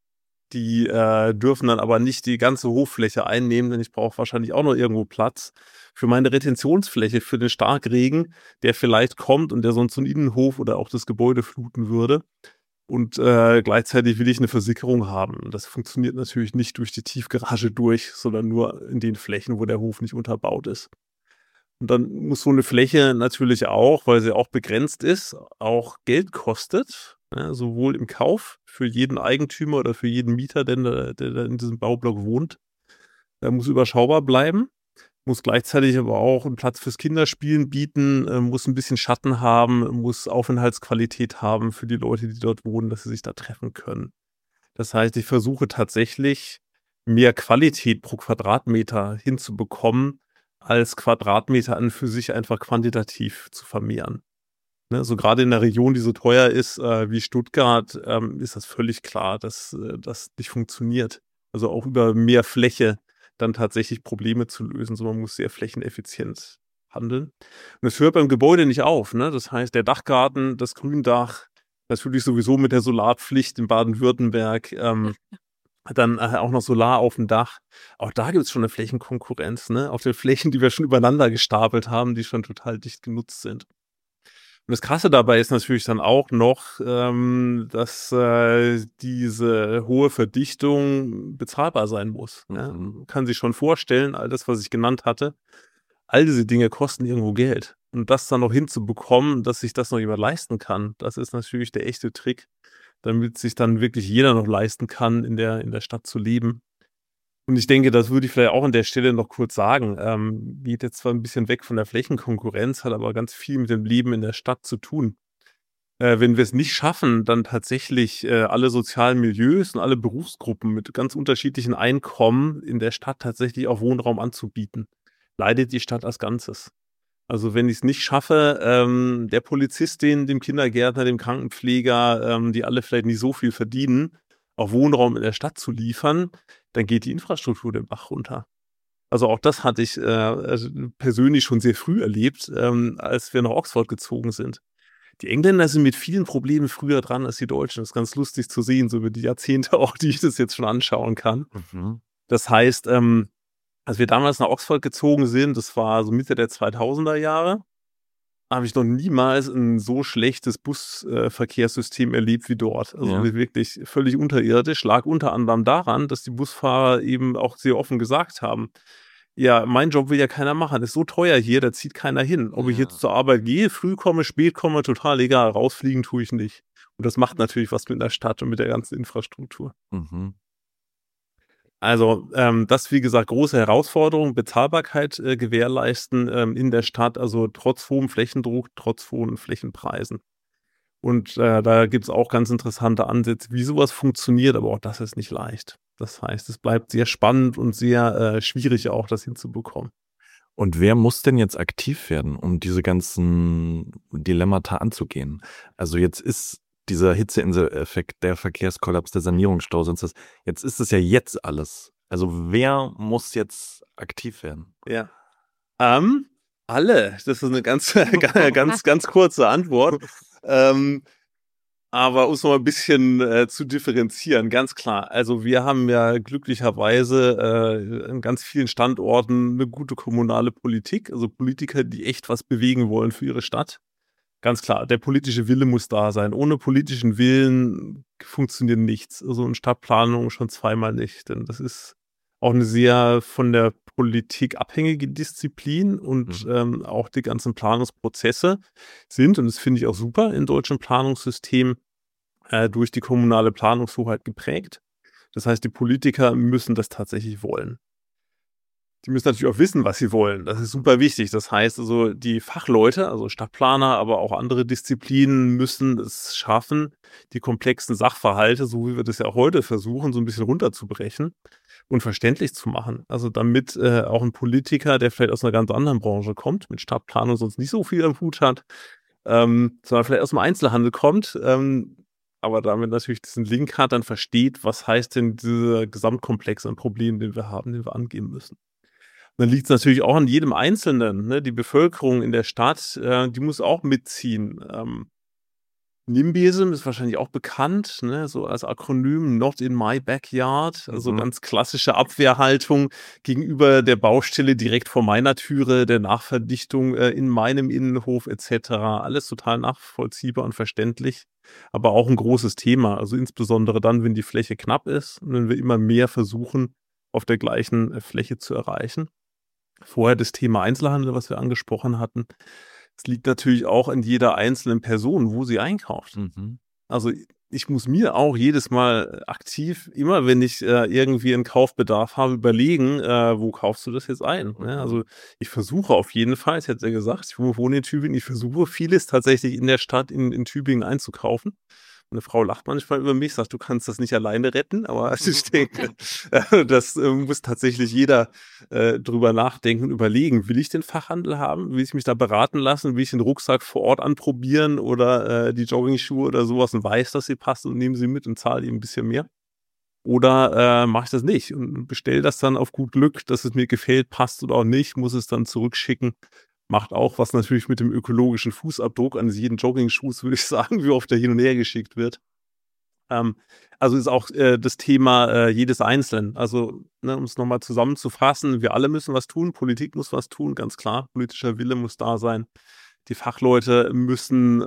Die dürfen dann aber nicht die ganze Hoffläche einnehmen, denn ich brauche wahrscheinlich auch noch irgendwo Platz für meine Retentionsfläche, für den Starkregen, der vielleicht kommt und der sonst so einen Innenhof oder auch das Gebäude fluten würde. Und gleichzeitig will ich eine Versickerung haben. Das funktioniert natürlich nicht durch die Tiefgarage durch, sondern nur in den Flächen, wo der Hof nicht unterbaut ist. Und dann muss so eine Fläche natürlich auch, weil sie auch begrenzt ist, auch Geld kostet. Ja, sowohl im Kauf für jeden Eigentümer oder für jeden Mieter, der da in diesem Baublock wohnt. Der muss überschaubar bleiben, muss gleichzeitig aber auch einen Platz fürs Kinderspielen bieten, muss ein bisschen Schatten haben, muss Aufenthaltsqualität haben für die Leute, die dort wohnen, dass sie sich da treffen können. Das heißt, ich versuche tatsächlich mehr Qualität pro Quadratmeter hinzubekommen, als Quadratmeter an für sich einfach quantitativ zu vermehren. Ne, so gerade in einer Region, die so teuer ist wie Stuttgart, ist das völlig klar, dass das nicht funktioniert. Also auch über mehr Fläche dann tatsächlich Probleme zu lösen. So, man muss sehr flächeneffizient handeln. Und das hört beim Gebäude nicht auf. Ne? Das heißt, der Dachgarten, das Gründach, natürlich sowieso mit der Solarpflicht in Baden-Württemberg, dann auch noch Solar auf dem Dach. Auch da gibt es schon eine Flächenkonkurrenz, ne? Auf den Flächen, die wir schon übereinander gestapelt haben, die schon total dicht genutzt sind. Und das Krasse dabei ist natürlich dann auch noch, dass diese hohe Verdichtung bezahlbar sein muss. Ja? Man kann sich schon vorstellen, all das, was ich genannt hatte, all diese Dinge kosten irgendwo Geld. Und das dann noch hinzubekommen, dass sich das noch jemand leisten kann, das ist natürlich der echte Trick, damit sich dann wirklich jeder noch leisten kann, in der Stadt zu leben. Und ich denke, das würde ich vielleicht auch an der Stelle noch kurz sagen. Geht jetzt zwar ein bisschen weg von der Flächenkonkurrenz, hat aber ganz viel mit dem Leben in der Stadt zu tun. Wenn wir es nicht schaffen, dann tatsächlich alle sozialen Milieus und alle Berufsgruppen mit ganz unterschiedlichen Einkommen in der Stadt tatsächlich auch Wohnraum anzubieten, leidet die Stadt als Ganzes. Also wenn ich es nicht schaffe, der Polizistin, dem Kindergärtner, dem Krankenpfleger, die alle vielleicht nicht so viel verdienen, auch Wohnraum in der Stadt zu liefern, dann geht die Infrastruktur den Bach runter. Also auch das hatte ich persönlich schon sehr früh erlebt, als wir nach Oxford gezogen sind. Die Engländer sind mit vielen Problemen früher dran als die Deutschen. Das ist ganz lustig zu sehen, so über die Jahrzehnte auch, die ich das jetzt schon anschauen kann. Mhm. Das heißt, als wir damals nach Oxford gezogen sind, das war so Mitte der 2000er Jahre, habe ich noch niemals ein so schlechtes Busverkehrssystem erlebt wie dort. Also Ja. wirklich völlig unterirdisch. Lag unter anderem daran, dass die Busfahrer eben auch sehr offen gesagt haben, ja, mein Job will ja keiner machen. Ist so teuer hier, da zieht keiner hin. Ob ich Ja. jetzt zur Arbeit gehe, früh komme, spät komme, total egal. Rausfliegen tue ich nicht. Und das macht natürlich was mit der Stadt und mit der ganzen Infrastruktur. Mhm. Also das, wie gesagt, große Herausforderung, Bezahlbarkeit gewährleisten in der Stadt, also trotz hohem Flächendruck, trotz hohen Flächenpreisen. Und da gibt es auch ganz interessante Ansätze, wie sowas funktioniert, aber auch das ist nicht leicht. Das heißt, es bleibt sehr spannend und sehr schwierig auch, das hinzubekommen. Und wer muss denn jetzt aktiv werden, um diese ganzen Dilemmata anzugehen? Also jetzt ist dieser Hitzeinsel-Effekt, der Verkehrskollaps, der Sanierungsstau, sonst das. Jetzt ist es ja jetzt alles. Also wer muss jetzt aktiv werden? Ja. Alle. Das ist eine ganz, ganz kurze Antwort. Aber um es noch mal ein bisschen zu differenzieren, ganz klar. Also wir haben ja glücklicherweise an ganz vielen Standorten eine gute kommunale Politik, also Politiker, die echt was bewegen wollen für ihre Stadt. Ganz klar, der politische Wille muss da sein. Ohne politischen Willen funktioniert nichts. Also in Stadtplanung schon zweimal nicht, denn das ist auch eine sehr von der Politik abhängige Disziplin und auch die ganzen Planungsprozesse sind, und das finde ich auch super, im deutschen Planungssystem durch die kommunale Planungshoheit geprägt. Das heißt, die Politiker müssen das tatsächlich wollen. Die müssen natürlich auch wissen, was sie wollen. Das ist super wichtig. Das heißt also, die Fachleute, also Stadtplaner, aber auch andere Disziplinen müssen es schaffen, die komplexen Sachverhalte, so wie wir das ja auch heute versuchen, so ein bisschen runterzubrechen und verständlich zu machen. Also damit auch ein Politiker, der vielleicht aus einer ganz anderen Branche kommt, mit Stadtplanung sonst nicht so viel am Hut hat, sondern vielleicht aus dem Einzelhandel kommt, aber damit natürlich diesen Link hat, dann versteht, was heißt denn dieser Gesamtkomplex an Problemen, den wir haben, den wir angehen müssen. Dann liegt es natürlich auch an jedem Einzelnen, ne? Die Bevölkerung in der Stadt, die muss auch mitziehen. NIMBYism ist wahrscheinlich auch bekannt, ne? So als Akronym, Not in my backyard, also ganz klassische Abwehrhaltung gegenüber der Baustelle direkt vor meiner Türe, der Nachverdichtung in meinem Innenhof etc. Alles total nachvollziehbar und verständlich, aber auch ein großes Thema, also insbesondere dann, wenn die Fläche knapp ist und wenn wir immer mehr versuchen, auf der gleichen Fläche zu erreichen. Vorher das Thema Einzelhandel, was wir angesprochen hatten. Es liegt natürlich auch in jeder einzelnen Person, wo sie einkauft. Also ich muss mir auch jedes Mal aktiv, immer wenn ich irgendwie einen Kaufbedarf habe, überlegen, wo kaufst du das jetzt ein? Ne? Also ich versuche auf jeden Fall, ich hätte ja gesagt, ich wohne in Tübingen, ich versuche vieles tatsächlich in der Stadt in Tübingen einzukaufen. Eine Frau lacht manchmal über mich, sagt, du kannst das nicht alleine retten, aber ich denke, das muss tatsächlich jeder drüber nachdenken und überlegen. Will ich den Fachhandel haben? Will ich mich da beraten lassen? Will ich den Rucksack vor Ort anprobieren oder die Joggingschuhe oder sowas und weiß, dass sie passen und nehme sie mit und zahle ihm ein bisschen mehr? Oder mache ich das nicht und bestelle das dann auf gut Glück, dass es mir gefällt, passt oder auch nicht, muss es dann zurückschicken. Macht auch was natürlich mit dem ökologischen Fußabdruck eines jeden Joggingschuhs, würde ich sagen, wie oft der hin und her geschickt wird. Also ist auch das Thema jedes Einzelnen. Also, ne, um es nochmal zusammenzufassen, wir alle müssen was tun, Politik muss was tun, ganz klar, politischer Wille muss da sein. Die Fachleute müssen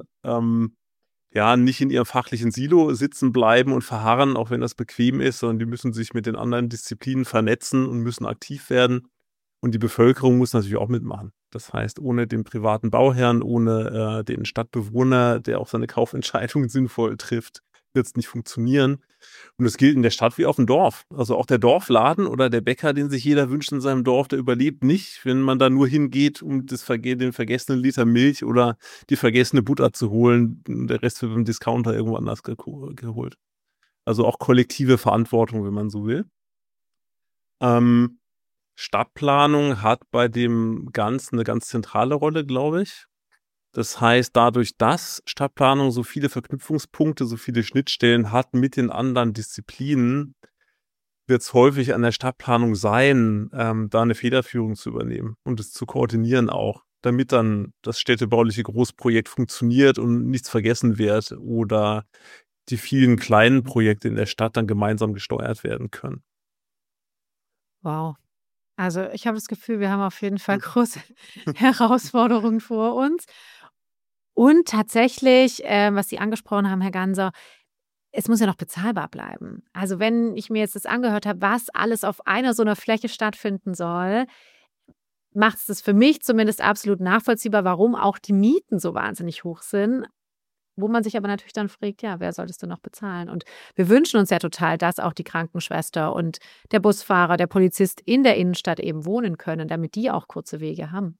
nicht in ihrem fachlichen Silo sitzen bleiben und verharren, auch wenn das bequem ist, sondern die müssen sich mit den anderen Disziplinen vernetzen und müssen aktiv werden. Und die Bevölkerung muss natürlich auch mitmachen. Das heißt, ohne den privaten Bauherrn, ohne den Stadtbewohner, der auch seine Kaufentscheidungen sinnvoll trifft, wird es nicht funktionieren. Und das gilt in der Stadt wie auf dem Dorf. Also auch der Dorfladen oder der Bäcker, den sich jeder wünscht in seinem Dorf, der überlebt nicht, wenn man da nur hingeht, um den vergessenen Liter Milch oder die vergessene Butter zu holen. Der Rest wird beim Discounter irgendwo anders geholt. Also auch kollektive Verantwortung, wenn man so will. Stadtplanung hat bei dem Ganzen eine ganz zentrale Rolle, glaube ich. Das heißt, dadurch, dass Stadtplanung so viele Verknüpfungspunkte, so viele Schnittstellen hat mit den anderen Disziplinen, wird es häufig an der Stadtplanung sein, da eine Federführung zu übernehmen und es zu koordinieren auch, damit dann das städtebauliche Großprojekt funktioniert und nichts vergessen wird oder die vielen kleinen Projekte in der Stadt dann gemeinsam gesteuert werden können. Wow. Also ich habe das Gefühl, wir haben auf jeden Fall große Herausforderungen vor uns. Und tatsächlich, was Sie angesprochen haben, Herr Ganser, es muss ja noch bezahlbar bleiben. Also wenn ich mir jetzt das angehört habe, was alles auf einer so einer Fläche stattfinden soll, macht es das für mich zumindest absolut nachvollziehbar, warum auch die Mieten so wahnsinnig hoch sind. Wo man sich aber natürlich dann fragt, ja, wer soll das denn noch bezahlen? Und wir wünschen uns ja total, dass auch die Krankenschwester und der Busfahrer, der Polizist in der Innenstadt eben wohnen können, damit die auch kurze Wege haben.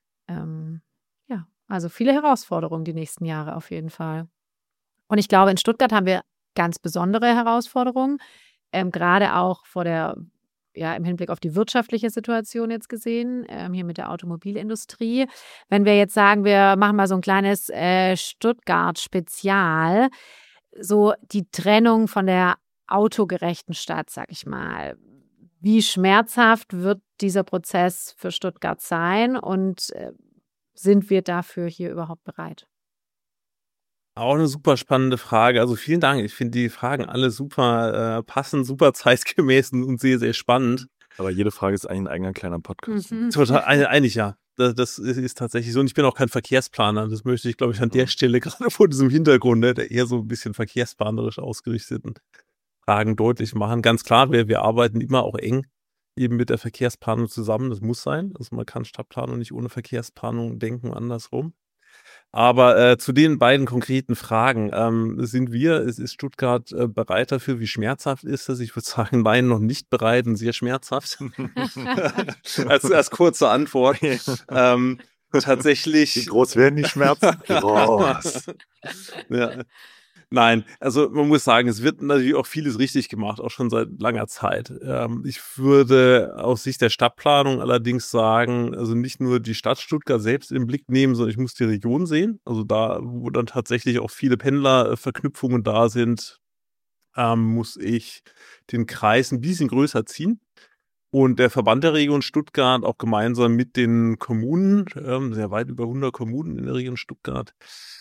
Ja, also viele Herausforderungen die nächsten Jahre auf jeden Fall. Und ich glaube, in Stuttgart haben wir ganz besondere Herausforderungen, gerade auch im Hinblick auf die wirtschaftliche Situation jetzt gesehen, hier mit der Automobilindustrie. Wenn wir jetzt sagen, wir machen mal so ein kleines Stuttgart-Spezial, so die Trennung von der autogerechten Stadt, sag ich mal. Wie schmerzhaft wird dieser Prozess für Stuttgart sein und sind wir dafür hier überhaupt bereit? Auch eine super spannende Frage. Also vielen Dank. Ich finde die Fragen alle super passend, super zeitgemäß und sehr, sehr spannend. Aber jede Frage ist eigentlich ein eigener kleiner Podcast. Total, eigentlich ja. Das ist tatsächlich so. Und ich bin auch kein Verkehrsplaner. Das möchte ich, glaube ich, an der Stelle gerade vor diesem Hintergrund, der eher so ein bisschen verkehrsplanerisch ausgerichteten Fragen deutlich machen. Ganz klar, wir arbeiten immer auch eng eben mit der Verkehrsplanung zusammen. Das muss sein. Also man kann Stadtplanung nicht ohne Verkehrsplanung denken, andersrum. Aber zu den beiden konkreten Fragen, ist Stuttgart bereit dafür? Wie schmerzhaft ist das? Ich würde sagen, nein, noch nicht bereit und sehr schmerzhaft. als kurze Antwort. Tatsächlich. Wie groß werden die Schmerzen? Groß. Ja. Nein, also man muss sagen, es wird natürlich auch vieles richtig gemacht, auch schon seit langer Zeit. Ich würde aus Sicht der Stadtplanung allerdings sagen, also nicht nur die Stadt Stuttgart selbst im Blick nehmen, sondern ich muss die Region sehen. Also da, wo dann tatsächlich auch viele Pendlerverknüpfungen da sind, muss ich den Kreis ein bisschen größer ziehen. Und der Verband der Region Stuttgart auch gemeinsam mit den Kommunen, sehr weit über 100 Kommunen in der Region Stuttgart,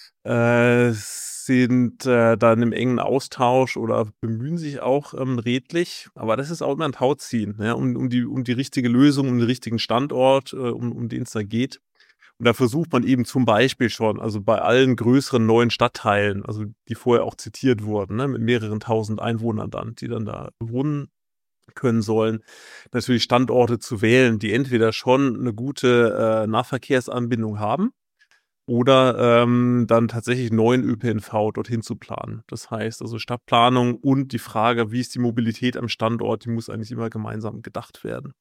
sind dann im engen Austausch oder bemühen sich auch redlich. Aber das ist auch immer ein Tauziehen, ja, um die richtige Lösung, um den richtigen Standort, um den es da geht. Und da versucht man eben zum Beispiel schon, also bei allen größeren neuen Stadtteilen, also die vorher auch zitiert wurden, ne, mit mehreren tausend Einwohnern dann, die dann da wohnen können sollen, natürlich Standorte zu wählen, die entweder schon eine gute Nahverkehrsanbindung haben, oder dann tatsächlich neuen ÖPNV dorthin zu planen. Das heißt also Stadtplanung und die Frage, wie ist die Mobilität am Standort, die muss eigentlich immer gemeinsam gedacht werden.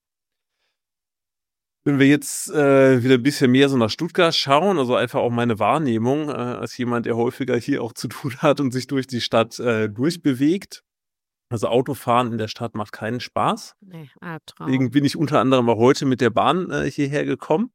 Wenn wir jetzt wieder ein bisschen mehr so nach Stuttgart schauen, also einfach auch meine Wahrnehmung als jemand, der häufiger hier auch zu tun hat und sich durch die Stadt durchbewegt. Also Autofahren in der Stadt macht keinen Spaß. Nee, Albtraum. Deswegen bin ich unter anderem auch heute mit der Bahn hierher gekommen.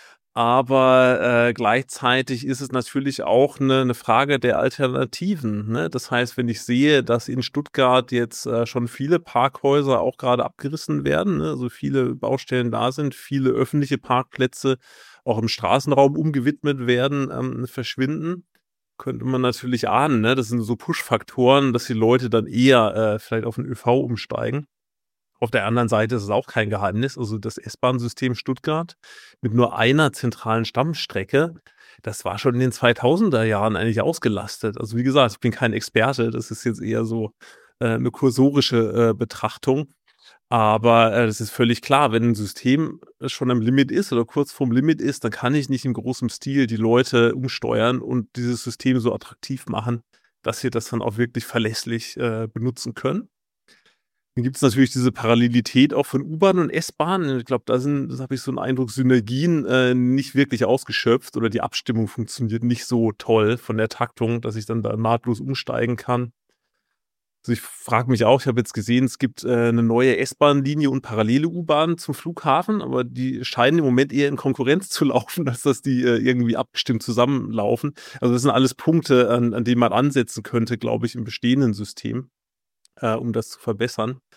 Aber gleichzeitig ist es natürlich auch eine Frage der Alternativen, ne? Das heißt, wenn ich sehe, dass in Stuttgart jetzt schon viele Parkhäuser auch gerade abgerissen werden, ne? Also viele Baustellen da sind, viele öffentliche Parkplätze auch im Straßenraum umgewidmet werden, verschwinden, könnte man natürlich ahnen, ne? Das sind so Push-Faktoren, dass die Leute dann eher vielleicht auf den ÖV umsteigen. Auf der anderen Seite ist es auch kein Geheimnis, also das S-Bahn-System Stuttgart mit nur einer zentralen Stammstrecke, das war schon in den 2000er Jahren eigentlich ausgelastet. Also wie gesagt, ich bin kein Experte, das ist jetzt eher so eine kursorische Betrachtung. Aber das ist völlig klar, wenn ein System schon am Limit ist oder kurz vorm Limit ist, dann kann ich nicht im großen Stil die Leute umsteuern und dieses System so attraktiv machen, dass sie das dann auch wirklich verlässlich benutzen können. Dann gibt es natürlich diese Parallelität auch von U-Bahn und S-Bahn. Ich glaube, das habe ich so einen Eindruck, Synergien nicht wirklich ausgeschöpft oder die Abstimmung funktioniert nicht so toll von der Taktung, dass ich dann da nahtlos umsteigen kann. Also ich frage mich auch, ich habe jetzt gesehen, es gibt eine neue S-Bahn-Linie und parallele U-Bahn zum Flughafen, aber die scheinen im Moment eher in Konkurrenz zu laufen, als dass die irgendwie abgestimmt zusammenlaufen. Also das sind alles Punkte, an denen man ansetzen könnte, glaube ich, im bestehenden System, um das zu verbessern.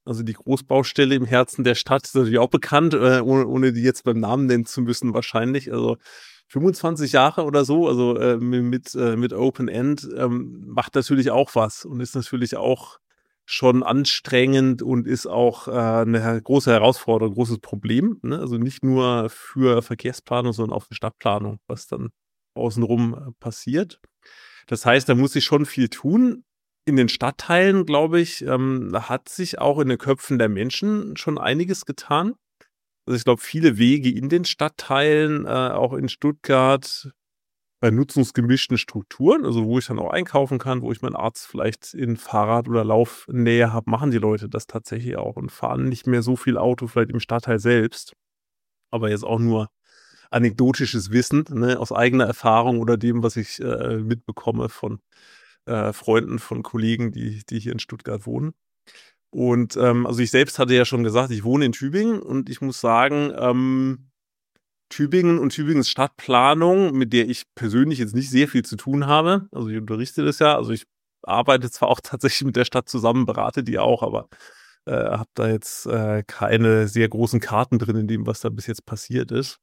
Also die Großbaustelle im Herzen der Stadt ist natürlich auch bekannt, ohne die jetzt beim Namen nennen zu müssen wahrscheinlich. Also 25 Jahre oder so, also mit Open End macht natürlich auch was und ist natürlich auch schon anstrengend und ist auch eine große Herausforderung, großes Problem. Ne? Also nicht nur für Verkehrsplanung, sondern auch für Stadtplanung, was dann außenrum passiert. Das heißt, da muss sich schon viel tun. In den Stadtteilen, glaube ich, hat sich auch in den Köpfen der Menschen schon einiges getan. Also ich glaube, viele Wege in den Stadtteilen, auch in Stuttgart, bei nutzungsgemischten Strukturen, also wo ich dann auch einkaufen kann, wo ich meinen Arzt vielleicht in Fahrrad- oder Laufnähe habe, machen die Leute das tatsächlich auch und fahren nicht mehr so viel Auto vielleicht im Stadtteil selbst. Aber jetzt auch nur anekdotisches Wissen, ne, aus eigener Erfahrung oder dem, was ich mitbekomme von Freunden, von Kollegen, die hier in Stuttgart wohnen. Und also ich selbst hatte ja schon gesagt, ich wohne in Tübingen und ich muss sagen, Tübingen und Tübingens Stadtplanung, mit der ich persönlich jetzt nicht sehr viel zu tun habe. Also ich unterrichte das ja, also ich arbeite zwar auch tatsächlich mit der Stadt zusammen, berate die auch, aber habe da jetzt keine sehr großen Karten drin in dem, was da bis jetzt passiert ist.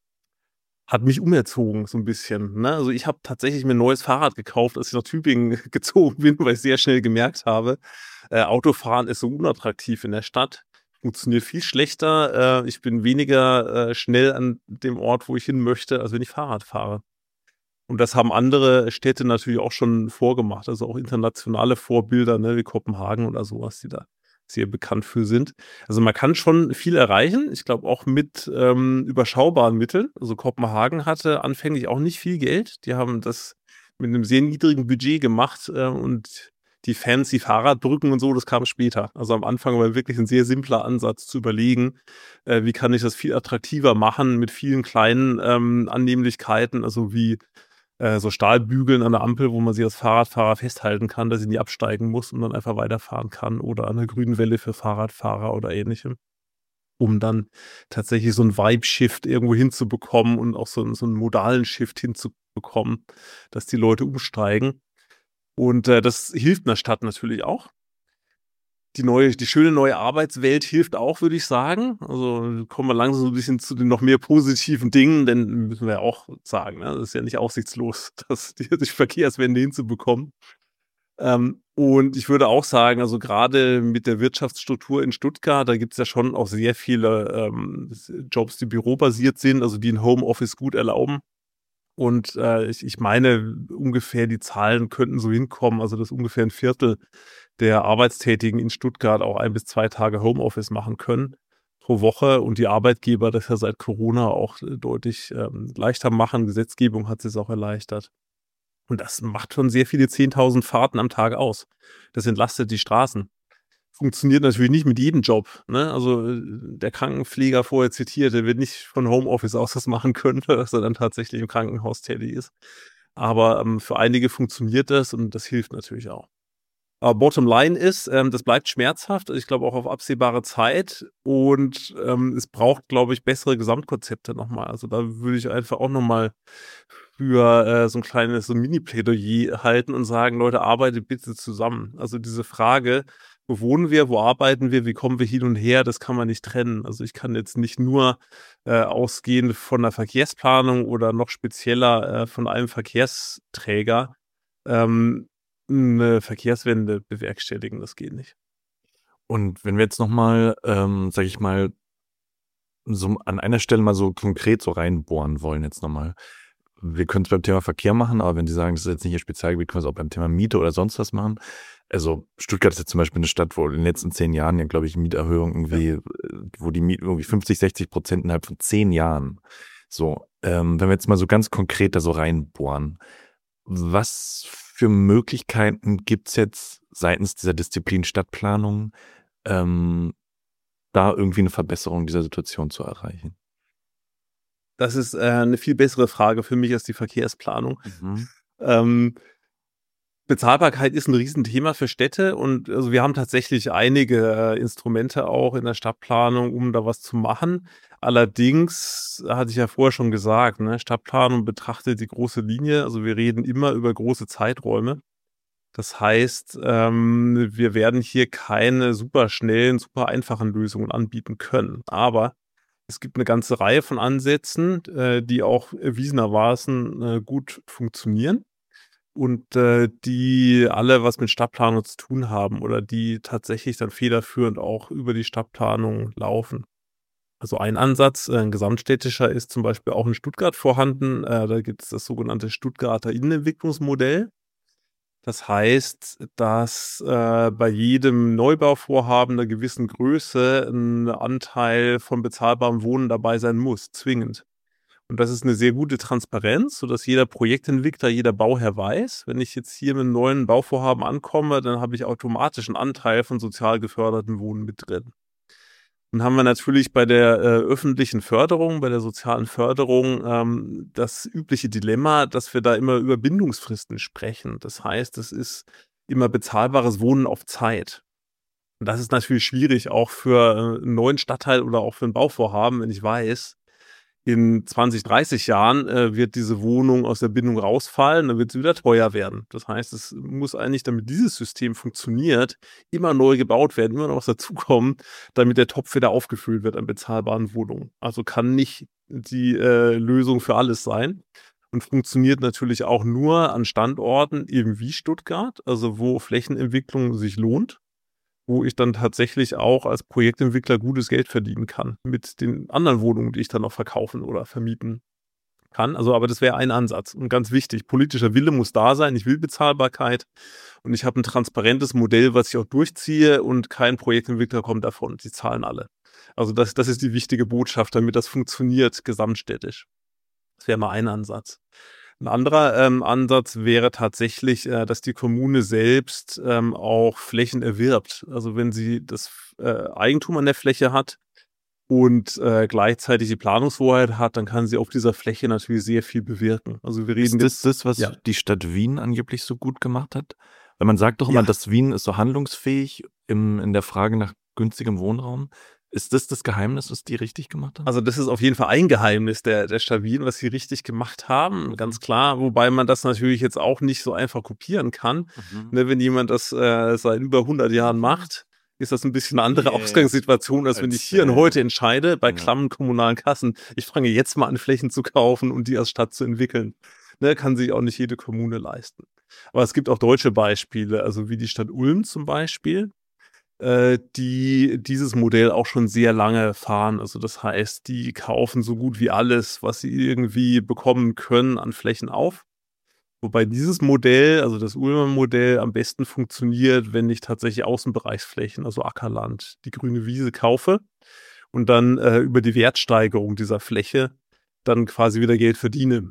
Hat mich umerzogen so ein bisschen. Ne? Also ich habe tatsächlich mir ein neues Fahrrad gekauft, als ich nach Tübingen gezogen bin, weil ich sehr schnell gemerkt habe, Autofahren ist so unattraktiv in der Stadt. Funktioniert viel schlechter. Ich bin weniger schnell an dem Ort, wo ich hin möchte, als wenn ich Fahrrad fahre. Und das haben andere Städte natürlich auch schon vorgemacht. Also auch internationale Vorbilder, ne, wie Kopenhagen oder sowas, die da sehr bekannt für sind. Also man kann schon viel erreichen. Ich glaube auch mit überschaubaren Mitteln. Also Kopenhagen hatte anfänglich auch nicht viel Geld. Die haben das mit einem sehr niedrigen Budget gemacht und die fancy Fahrradbrücken und so, das kam später. Also am Anfang war wirklich ein sehr simpler Ansatz zu überlegen, wie kann ich das viel attraktiver machen mit vielen kleinen Annehmlichkeiten, also wie so Stahlbügeln an der Ampel, wo man sich als Fahrradfahrer festhalten kann, dass ich nie absteigen muss und dann einfach weiterfahren kann oder an einer grünen Welle für Fahrradfahrer oder ähnlichem, um dann tatsächlich so einen Vibe-Shift irgendwo hinzubekommen und auch so einen modalen Shift hinzubekommen, dass die Leute umsteigen. Und das hilft einer Stadt natürlich auch. Die schöne neue Arbeitswelt hilft auch, würde ich sagen. Also kommen wir langsam so ein bisschen zu den noch mehr positiven Dingen, denn müssen wir ja auch sagen, ne? Das ist ja nicht aussichtslos, die Verkehrswende hinzubekommen. Und ich würde auch sagen, also gerade mit der Wirtschaftsstruktur in Stuttgart, da gibt es ja schon auch sehr viele Jobs, die bürobasiert sind, also die ein Homeoffice gut erlauben. Und ich meine, ungefähr die Zahlen könnten so hinkommen, also dass ungefähr ein Viertel der Arbeitstätigen in Stuttgart auch 1 bis 2 Tage Homeoffice machen können pro Woche und die Arbeitgeber das ja seit Corona auch deutlich leichter machen. Gesetzgebung hat es auch erleichtert. Und das macht schon sehr viele 10.000 Fahrten am Tag aus. Das entlastet die Straßen. Funktioniert natürlich nicht mit jedem Job. Ne? Also der Krankenpfleger vorher zitiert, der wird nicht von Homeoffice aus das machen können, dass er dann tatsächlich im Krankenhaus tätig ist. Aber für einige funktioniert das und das hilft natürlich auch. Aber Bottom Line ist, das bleibt schmerzhaft, ich glaube auch auf absehbare Zeit und es braucht, glaube ich, bessere Gesamtkonzepte nochmal. Also da würde ich einfach auch nochmal für so ein Mini-Plädoyer halten und sagen, Leute, arbeitet bitte zusammen. Also diese Frage, wo wohnen wir, wo arbeiten wir, wie kommen wir hin und her, das kann man nicht trennen. Also ich kann jetzt nicht nur ausgehen von der Verkehrsplanung oder noch spezieller von einem Verkehrsträger eine Verkehrswende bewerkstelligen, das geht nicht. Und wenn wir jetzt nochmal, sag ich mal, so an einer Stelle mal so konkret so reinbohren wollen jetzt nochmal. Wir können es beim Thema Verkehr machen, aber wenn Sie sagen, das ist jetzt nicht Ihr Spezialgebiet, können wir es auch beim Thema Miete oder sonst was machen. Also Stuttgart ist jetzt zum Beispiel eine Stadt, wo in den letzten 10 Jahren ja, glaube ich, Mieterhöhung irgendwie, wo die Mieten irgendwie 50-60% innerhalb von 10 Jahren. So, wenn wir jetzt mal so ganz konkret da so reinbohren, was für Möglichkeiten gibt es jetzt seitens dieser Disziplin Stadtplanung, da irgendwie eine Verbesserung dieser Situation zu erreichen? Das ist eine viel bessere Frage für mich als die Verkehrsplanung. Bezahlbarkeit ist ein Riesenthema für Städte und also wir haben tatsächlich einige Instrumente auch in der Stadtplanung, um da was zu machen. Allerdings hatte ich ja vorher schon gesagt, ne, Stadtplanung betrachtet die große Linie, also wir reden immer über große Zeiträume. Das heißt, wir werden hier keine super schnellen, super einfachen Lösungen anbieten können. Aber es gibt eine ganze Reihe von Ansätzen, die auch erwiesenermaßen gut funktionieren und die alle was mit Stadtplanung zu tun haben oder die tatsächlich dann federführend auch über die Stadtplanung laufen. Also ein Ansatz, ein gesamtstädtischer, ist zum Beispiel auch in Stuttgart vorhanden. Da gibt es das sogenannte Stuttgarter Innenentwicklungsmodell. Das heißt, dass bei jedem Neubauvorhaben einer gewissen Größe ein Anteil von bezahlbarem Wohnen dabei sein muss, zwingend. Und das ist eine sehr gute Transparenz, sodass jeder Projektentwickler, jeder Bauherr weiß, wenn ich jetzt hier mit einem neuen Bauvorhaben ankomme, dann habe ich automatisch einen Anteil von sozial gefördertem Wohnen mit drin. Dann haben wir natürlich bei der öffentlichen Förderung, bei der sozialen Förderung das übliche Dilemma, dass wir da immer über Bindungsfristen sprechen. Das heißt, es ist immer bezahlbares Wohnen auf Zeit. Und das ist natürlich schwierig, auch für einen neuen Stadtteil oder auch für ein Bauvorhaben, wenn ich weiß, in 20, 30 Jahren wird diese Wohnung aus der Bindung rausfallen, dann wird sie wieder teuer werden. Das heißt, es muss eigentlich, damit dieses System funktioniert, immer neu gebaut werden, immer noch was dazukommen, damit der Topf wieder aufgefüllt wird an bezahlbaren Wohnungen. Also kann nicht die Lösung für alles sein und funktioniert natürlich auch nur an Standorten eben wie Stuttgart, also wo Flächenentwicklung sich lohnt, wo ich dann tatsächlich auch als Projektentwickler gutes Geld verdienen kann mit den anderen Wohnungen, die ich dann noch verkaufen oder vermieten kann. Also, aber das wäre ein Ansatz und ganz wichtig. Politischer Wille muss da sein. Ich will Bezahlbarkeit und ich habe ein transparentes Modell, was ich auch durchziehe und kein Projektentwickler kommt davon. Die zahlen alle. Also das ist die wichtige Botschaft, damit das funktioniert gesamtstädtisch. Das wäre mal ein Ansatz. Ein anderer Ansatz wäre tatsächlich, dass die Kommune selbst auch Flächen erwirbt. Also wenn sie das Eigentum an der Fläche hat und gleichzeitig die Planungshoheit hat, dann kann sie auf dieser Fläche natürlich sehr viel bewirken. Also wir reden Ist das, was die Stadt Wien angeblich so gut gemacht hat? Weil man sagt doch immer, dass Wien ist so handlungsfähig in der Frage nach günstigem Wohnraum. Ist das Geheimnis, was die richtig gemacht haben? Also das ist auf jeden Fall ein Geheimnis der Stadt Wien, was sie richtig gemacht haben, ganz klar. Wobei man das natürlich jetzt auch nicht so einfach kopieren kann. Ne, wenn jemand das seit über 100 Jahren macht, ist das ein bisschen eine andere Ausgangssituation, als wenn ich hier und heute entscheide, bei klammen kommunalen Kassen. Ich fange jetzt mal an, Flächen zu kaufen und die als Stadt zu entwickeln. Ne, kann sich auch nicht jede Kommune leisten. Aber es gibt auch deutsche Beispiele, also wie die Stadt Ulm zum Beispiel, die dieses Modell auch schon sehr lange fahren. Also das heißt, die kaufen so gut wie alles, was sie irgendwie bekommen können, an Flächen auf. Wobei dieses Modell, also das Ulmer Modell, am besten funktioniert, wenn ich tatsächlich Außenbereichsflächen, also Ackerland, die grüne Wiese kaufe und dann über die Wertsteigerung dieser Fläche dann quasi wieder Geld verdiene.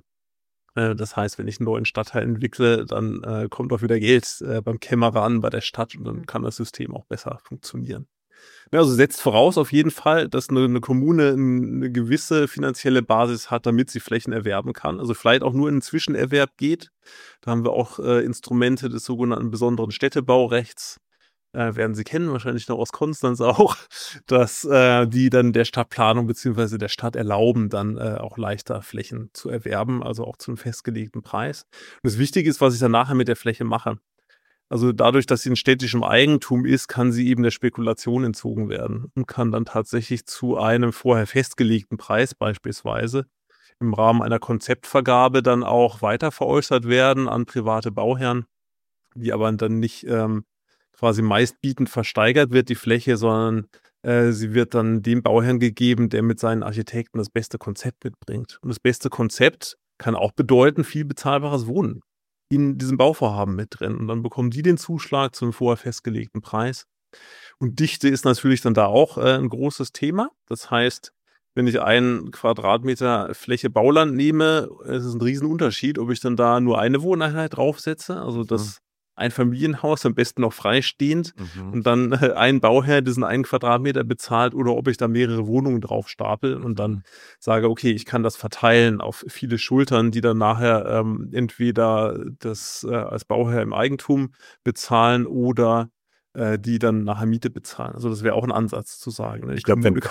Das heißt, wenn ich einen neuen Stadtteil entwickle, dann kommt auch wieder Geld beim Kämmerer an, bei der Stadt und dann kann das System auch besser funktionieren. Ja, also setzt voraus auf jeden Fall, dass eine Kommune eine gewisse finanzielle Basis hat, damit sie Flächen erwerben kann. Also vielleicht auch nur in den Zwischenerwerb geht. Da haben wir auch Instrumente des sogenannten besonderen Städtebaurechts. Werden Sie kennen, wahrscheinlich noch aus Konstanz auch, dass die dann der Stadtplanung bzw. der Stadt erlauben, dann auch leichter Flächen zu erwerben, also auch zu einem festgelegten Preis. Und das Wichtige ist, was ich dann nachher mit der Fläche mache. Also dadurch, dass sie in städtischem Eigentum ist, kann sie eben der Spekulation entzogen werden und kann dann tatsächlich zu einem vorher festgelegten Preis beispielsweise im Rahmen einer Konzeptvergabe dann auch weiter veräußert werden an private Bauherren, die aber dann nicht quasi meistbietend versteigert wird, die Fläche, sondern sie wird dann dem Bauherrn gegeben, der mit seinen Architekten das beste Konzept mitbringt. Und das beste Konzept kann auch bedeuten, viel bezahlbares Wohnen in diesem Bauvorhaben mit drin. Und dann bekommen die den Zuschlag zum vorher festgelegten Preis. Und Dichte ist natürlich dann da auch ein großes Thema. Das heißt, wenn ich 1 Quadratmeter Fläche Bauland nehme, ist es ein Riesenunterschied, ob ich dann da nur eine Wohneinheit draufsetze, also das Einfamilienhaus, am besten noch freistehend, und dann ein Bauherr diesen 1 Quadratmeter bezahlt, oder ob ich da mehrere Wohnungen drauf stapel und dann sage, okay, ich kann das verteilen auf viele Schultern, die dann nachher entweder das als Bauherr im Eigentum bezahlen oder die dann nachher Miete bezahlen. Also das wäre auch ein Ansatz zu sagen. Ne? Ich glaube, wenn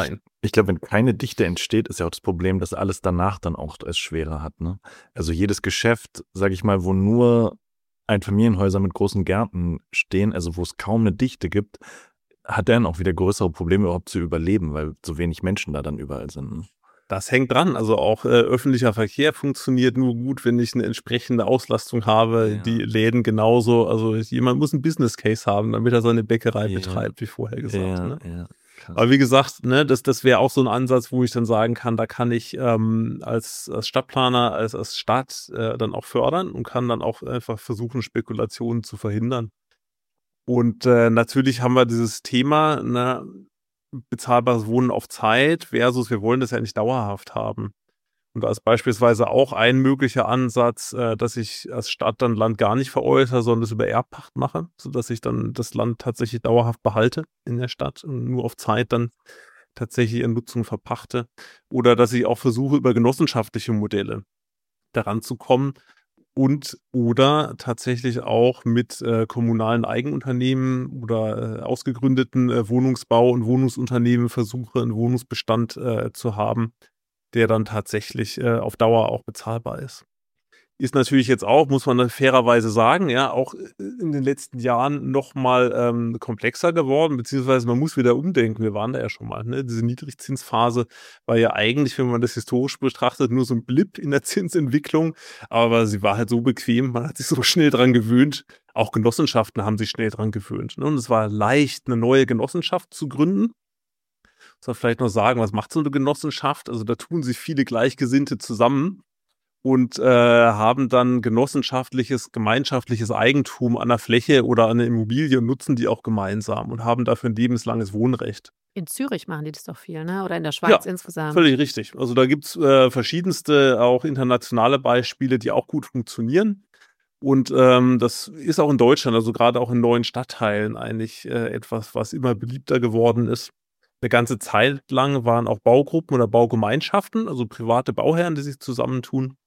keine Dichte entsteht, ist ja auch das Problem, dass alles danach dann auch es schwerer hat. Ne? Also jedes Geschäft, sage ich mal, wo nur Einfamilienhäuser mit großen Gärten stehen, also wo es kaum eine Dichte gibt, hat der dann auch wieder größere Probleme überhaupt zu überleben, weil so wenig Menschen da dann überall sind. Ne? Das hängt dran. Also auch öffentlicher Verkehr funktioniert nur gut, wenn ich eine entsprechende Auslastung habe. Ja. Die Läden genauso. Also jemand muss einen Business Case haben, damit er seine Bäckerei betreibt, wie vorher gesagt. Ne? Ja. Aber wie gesagt, ne, das wäre auch so ein Ansatz, wo ich dann sagen kann, da kann ich als Stadtplaner, als Stadt dann auch fördern und kann dann auch einfach versuchen, Spekulationen zu verhindern. Und natürlich haben wir dieses Thema, ne, bezahlbares Wohnen auf Zeit versus wir wollen das ja nicht dauerhaft haben. Und da ist beispielsweise auch ein möglicher Ansatz, dass ich als Stadt dann Land gar nicht veräußere, sondern das über Erbpacht mache, sodass ich dann das Land tatsächlich dauerhaft behalte in der Stadt und nur auf Zeit dann tatsächlich in Nutzung verpachte. Oder dass ich auch versuche, über genossenschaftliche Modelle daran zu kommen und oder tatsächlich auch mit kommunalen Eigenunternehmen oder ausgegründeten Wohnungsbau- und Wohnungsunternehmen versuche, einen Wohnungsbestand zu haben, der dann tatsächlich auf Dauer auch bezahlbar ist. Ist natürlich jetzt auch, muss man fairerweise sagen, ja, auch in den letzten Jahren nochmal komplexer geworden, beziehungsweise man muss wieder umdenken. Wir waren da ja schon mal, ne? Diese Niedrigzinsphase war ja eigentlich, wenn man das historisch betrachtet, nur so ein Blip in der Zinsentwicklung, aber sie war halt so bequem, man hat sich so schnell dran gewöhnt. Auch Genossenschaften haben sich schnell dran gewöhnt. Ne? Und es war leicht, eine neue Genossenschaft zu gründen. Muss man vielleicht noch sagen, was macht so eine Genossenschaft? Also da tun sich viele Gleichgesinnte zusammen und haben dann genossenschaftliches, gemeinschaftliches Eigentum an der Fläche oder an der Immobilie und nutzen die auch gemeinsam und haben dafür ein lebenslanges Wohnrecht. In Zürich machen die das doch viel, ne? Oder in der Schweiz insgesamt. Völlig richtig. Also da gibt es verschiedenste, auch internationale Beispiele, die auch gut funktionieren. Und das ist auch in Deutschland, also gerade auch in neuen Stadtteilen eigentlich etwas, was immer beliebter geworden ist. Eine ganze Zeit lang waren auch Baugruppen oder Baugemeinschaften, also private Bauherren, die sich zusammentun,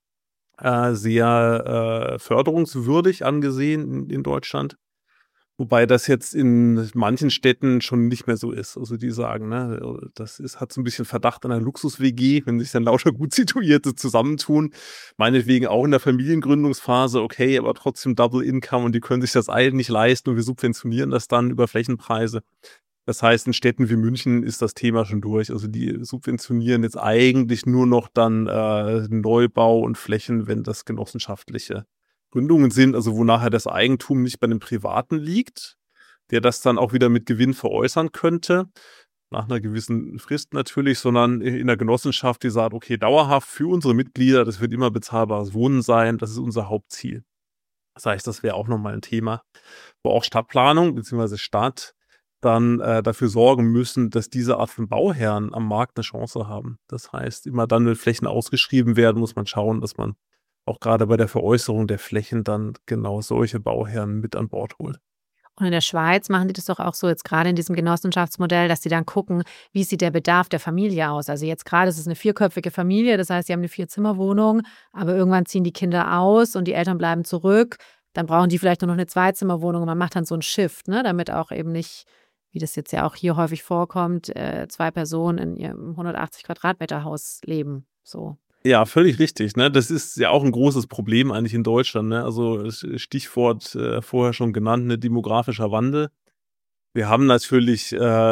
sehr förderungswürdig angesehen in Deutschland. Wobei das jetzt in manchen Städten schon nicht mehr so ist. Also die sagen, ne, hat so ein bisschen Verdacht an einer Luxus-WG, wenn sich dann lauter gut Situierte zusammentun. Meinetwegen auch in der Familiengründungsphase, okay, aber trotzdem Double Income und die können sich das eigentlich nicht leisten und wir subventionieren das dann über Flächenpreise. Das heißt, in Städten wie München ist das Thema schon durch. Also die subventionieren jetzt eigentlich nur noch dann Neubau und Flächen, wenn das genossenschaftliche Gründungen sind, also wo nachher das Eigentum nicht bei einem Privaten liegt, der das dann auch wieder mit Gewinn veräußern könnte, nach einer gewissen Frist natürlich, sondern in der Genossenschaft, die sagt, okay, dauerhaft für unsere Mitglieder, das wird immer bezahlbares Wohnen sein, das ist unser Hauptziel. Das heißt, das wäre auch nochmal ein Thema, wo auch Stadtplanung bzw. Stadt dann dafür sorgen müssen, dass diese Art von Bauherren am Markt eine Chance haben. Das heißt, immer dann, wenn Flächen ausgeschrieben werden, muss man schauen, dass man auch gerade bei der Veräußerung der Flächen dann genau solche Bauherren mit an Bord holt. Und in der Schweiz machen die das doch auch so, jetzt gerade in diesem Genossenschaftsmodell, dass sie dann gucken, wie sieht der Bedarf der Familie aus. Also jetzt gerade ist es eine 4-köpfige Familie, das heißt, sie haben eine 4-Zimmer-Wohnung, aber irgendwann ziehen die Kinder aus und die Eltern bleiben zurück. Dann brauchen die vielleicht nur noch eine 2-Zimmer-Wohnung und man macht dann so einen Shift, ne, damit auch eben nicht, wie das jetzt ja auch hier häufig vorkommt, 2 Personen in ihrem 180 Quadratmeter Haus leben, so. Ja, völlig richtig. Ne? Das ist ja auch ein großes Problem eigentlich in Deutschland. Ne? Also Stichwort vorher schon genannt, ne, demografischer Wandel. Wir haben natürlich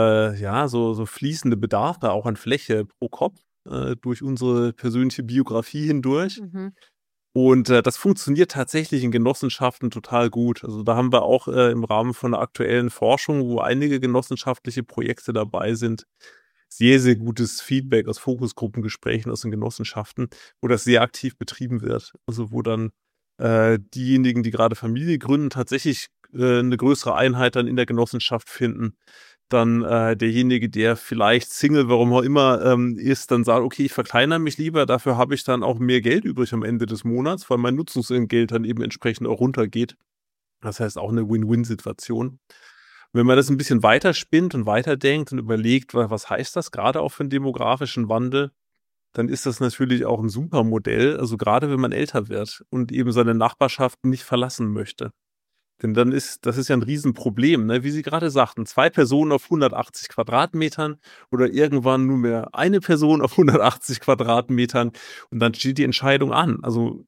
so fließende Bedarfe auch an Fläche pro Kopf durch unsere persönliche Biografie hindurch. Mhm. Und das funktioniert tatsächlich in Genossenschaften total gut. Also da haben wir auch im Rahmen von der aktuellen Forschung, wo einige genossenschaftliche Projekte dabei sind, sehr, sehr gutes Feedback aus Fokusgruppengesprächen aus den Genossenschaften, wo das sehr aktiv betrieben wird. Also wo dann diejenigen, die gerade Familie gründen, tatsächlich eine größere Einheit dann in der Genossenschaft finden. Dann derjenige, der vielleicht Single, warum auch immer, ist, dann sagt, okay, ich verkleinere mich lieber, dafür habe ich dann auch mehr Geld übrig am Ende des Monats, weil mein Nutzungsentgelt dann eben entsprechend auch runtergeht. Das heißt auch eine Win-Win-Situation. Wenn man das ein bisschen weiterspinnt und weiterdenkt und überlegt, was heißt das gerade auch für den demografischen Wandel, dann ist das natürlich auch ein super Modell, also gerade wenn man älter wird und eben seine Nachbarschaft nicht verlassen möchte. Denn das ist ja ein Riesenproblem, ne? Wie Sie gerade sagten, 2 Personen auf 180 Quadratmetern oder irgendwann nur mehr eine Person auf 180 Quadratmetern und dann steht die Entscheidung an. Also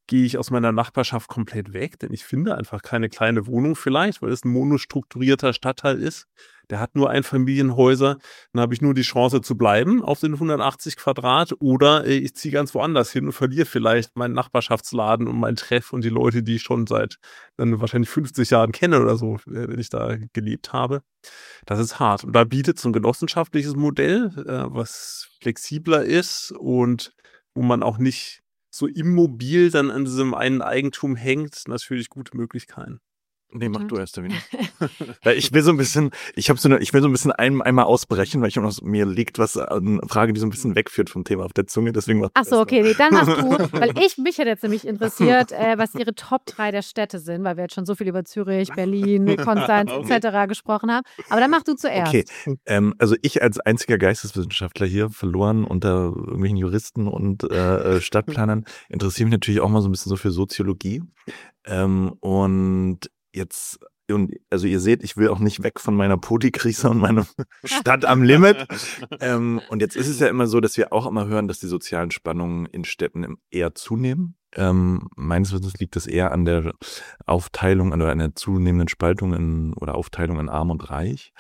gehe ich aus meiner Nachbarschaft komplett weg, denn ich finde einfach keine kleine Wohnung vielleicht, weil es ein monostrukturierter Stadtteil ist. Der hat nur Einfamilienhäuser, dann habe ich nur die Chance zu bleiben auf den 180 Quadrat oder ich ziehe ganz woanders hin und verliere vielleicht meinen Nachbarschaftsladen und meinen Treff und die Leute, die ich schon seit dann wahrscheinlich 50 Jahren kenne oder so, wenn ich da gelebt habe. Das ist hart. Und da bietet so ein genossenschaftliches Modell, was flexibler ist und wo man auch nicht so immobil dann an diesem einen Eigentum hängt, natürlich gute Möglichkeiten. Nee, mach du erst, Davina. Ich will so ein bisschen, ich will so ein bisschen einmal ausbrechen, weil mir liegt was, eine Frage, die so ein bisschen wegführt vom Thema auf der Zunge, deswegen mach Ach so, okay, nee, dann machst du, weil mich hätte jetzt nämlich interessiert, was ihre Top 3 der Städte sind, weil wir jetzt schon so viel über Zürich, Berlin, Konstanz etc. gesprochen haben. Aber dann mach du zuerst. Okay, also ich als einziger Geisteswissenschaftler hier, verloren unter irgendwelchen Juristen und Stadtplanern, interessiere mich natürlich auch mal so ein bisschen so für Soziologie. Und jetzt, also ihr seht, ich will auch nicht weg von meiner Polikrise und meiner Stadt am Limit. Und jetzt ist es ja immer so, dass wir auch immer hören, dass die sozialen Spannungen in Städten eher zunehmen. Meines Wissens liegt das eher an der Aufteilung, an einer zunehmenden Spaltung oder Aufteilung in Arm und Reich.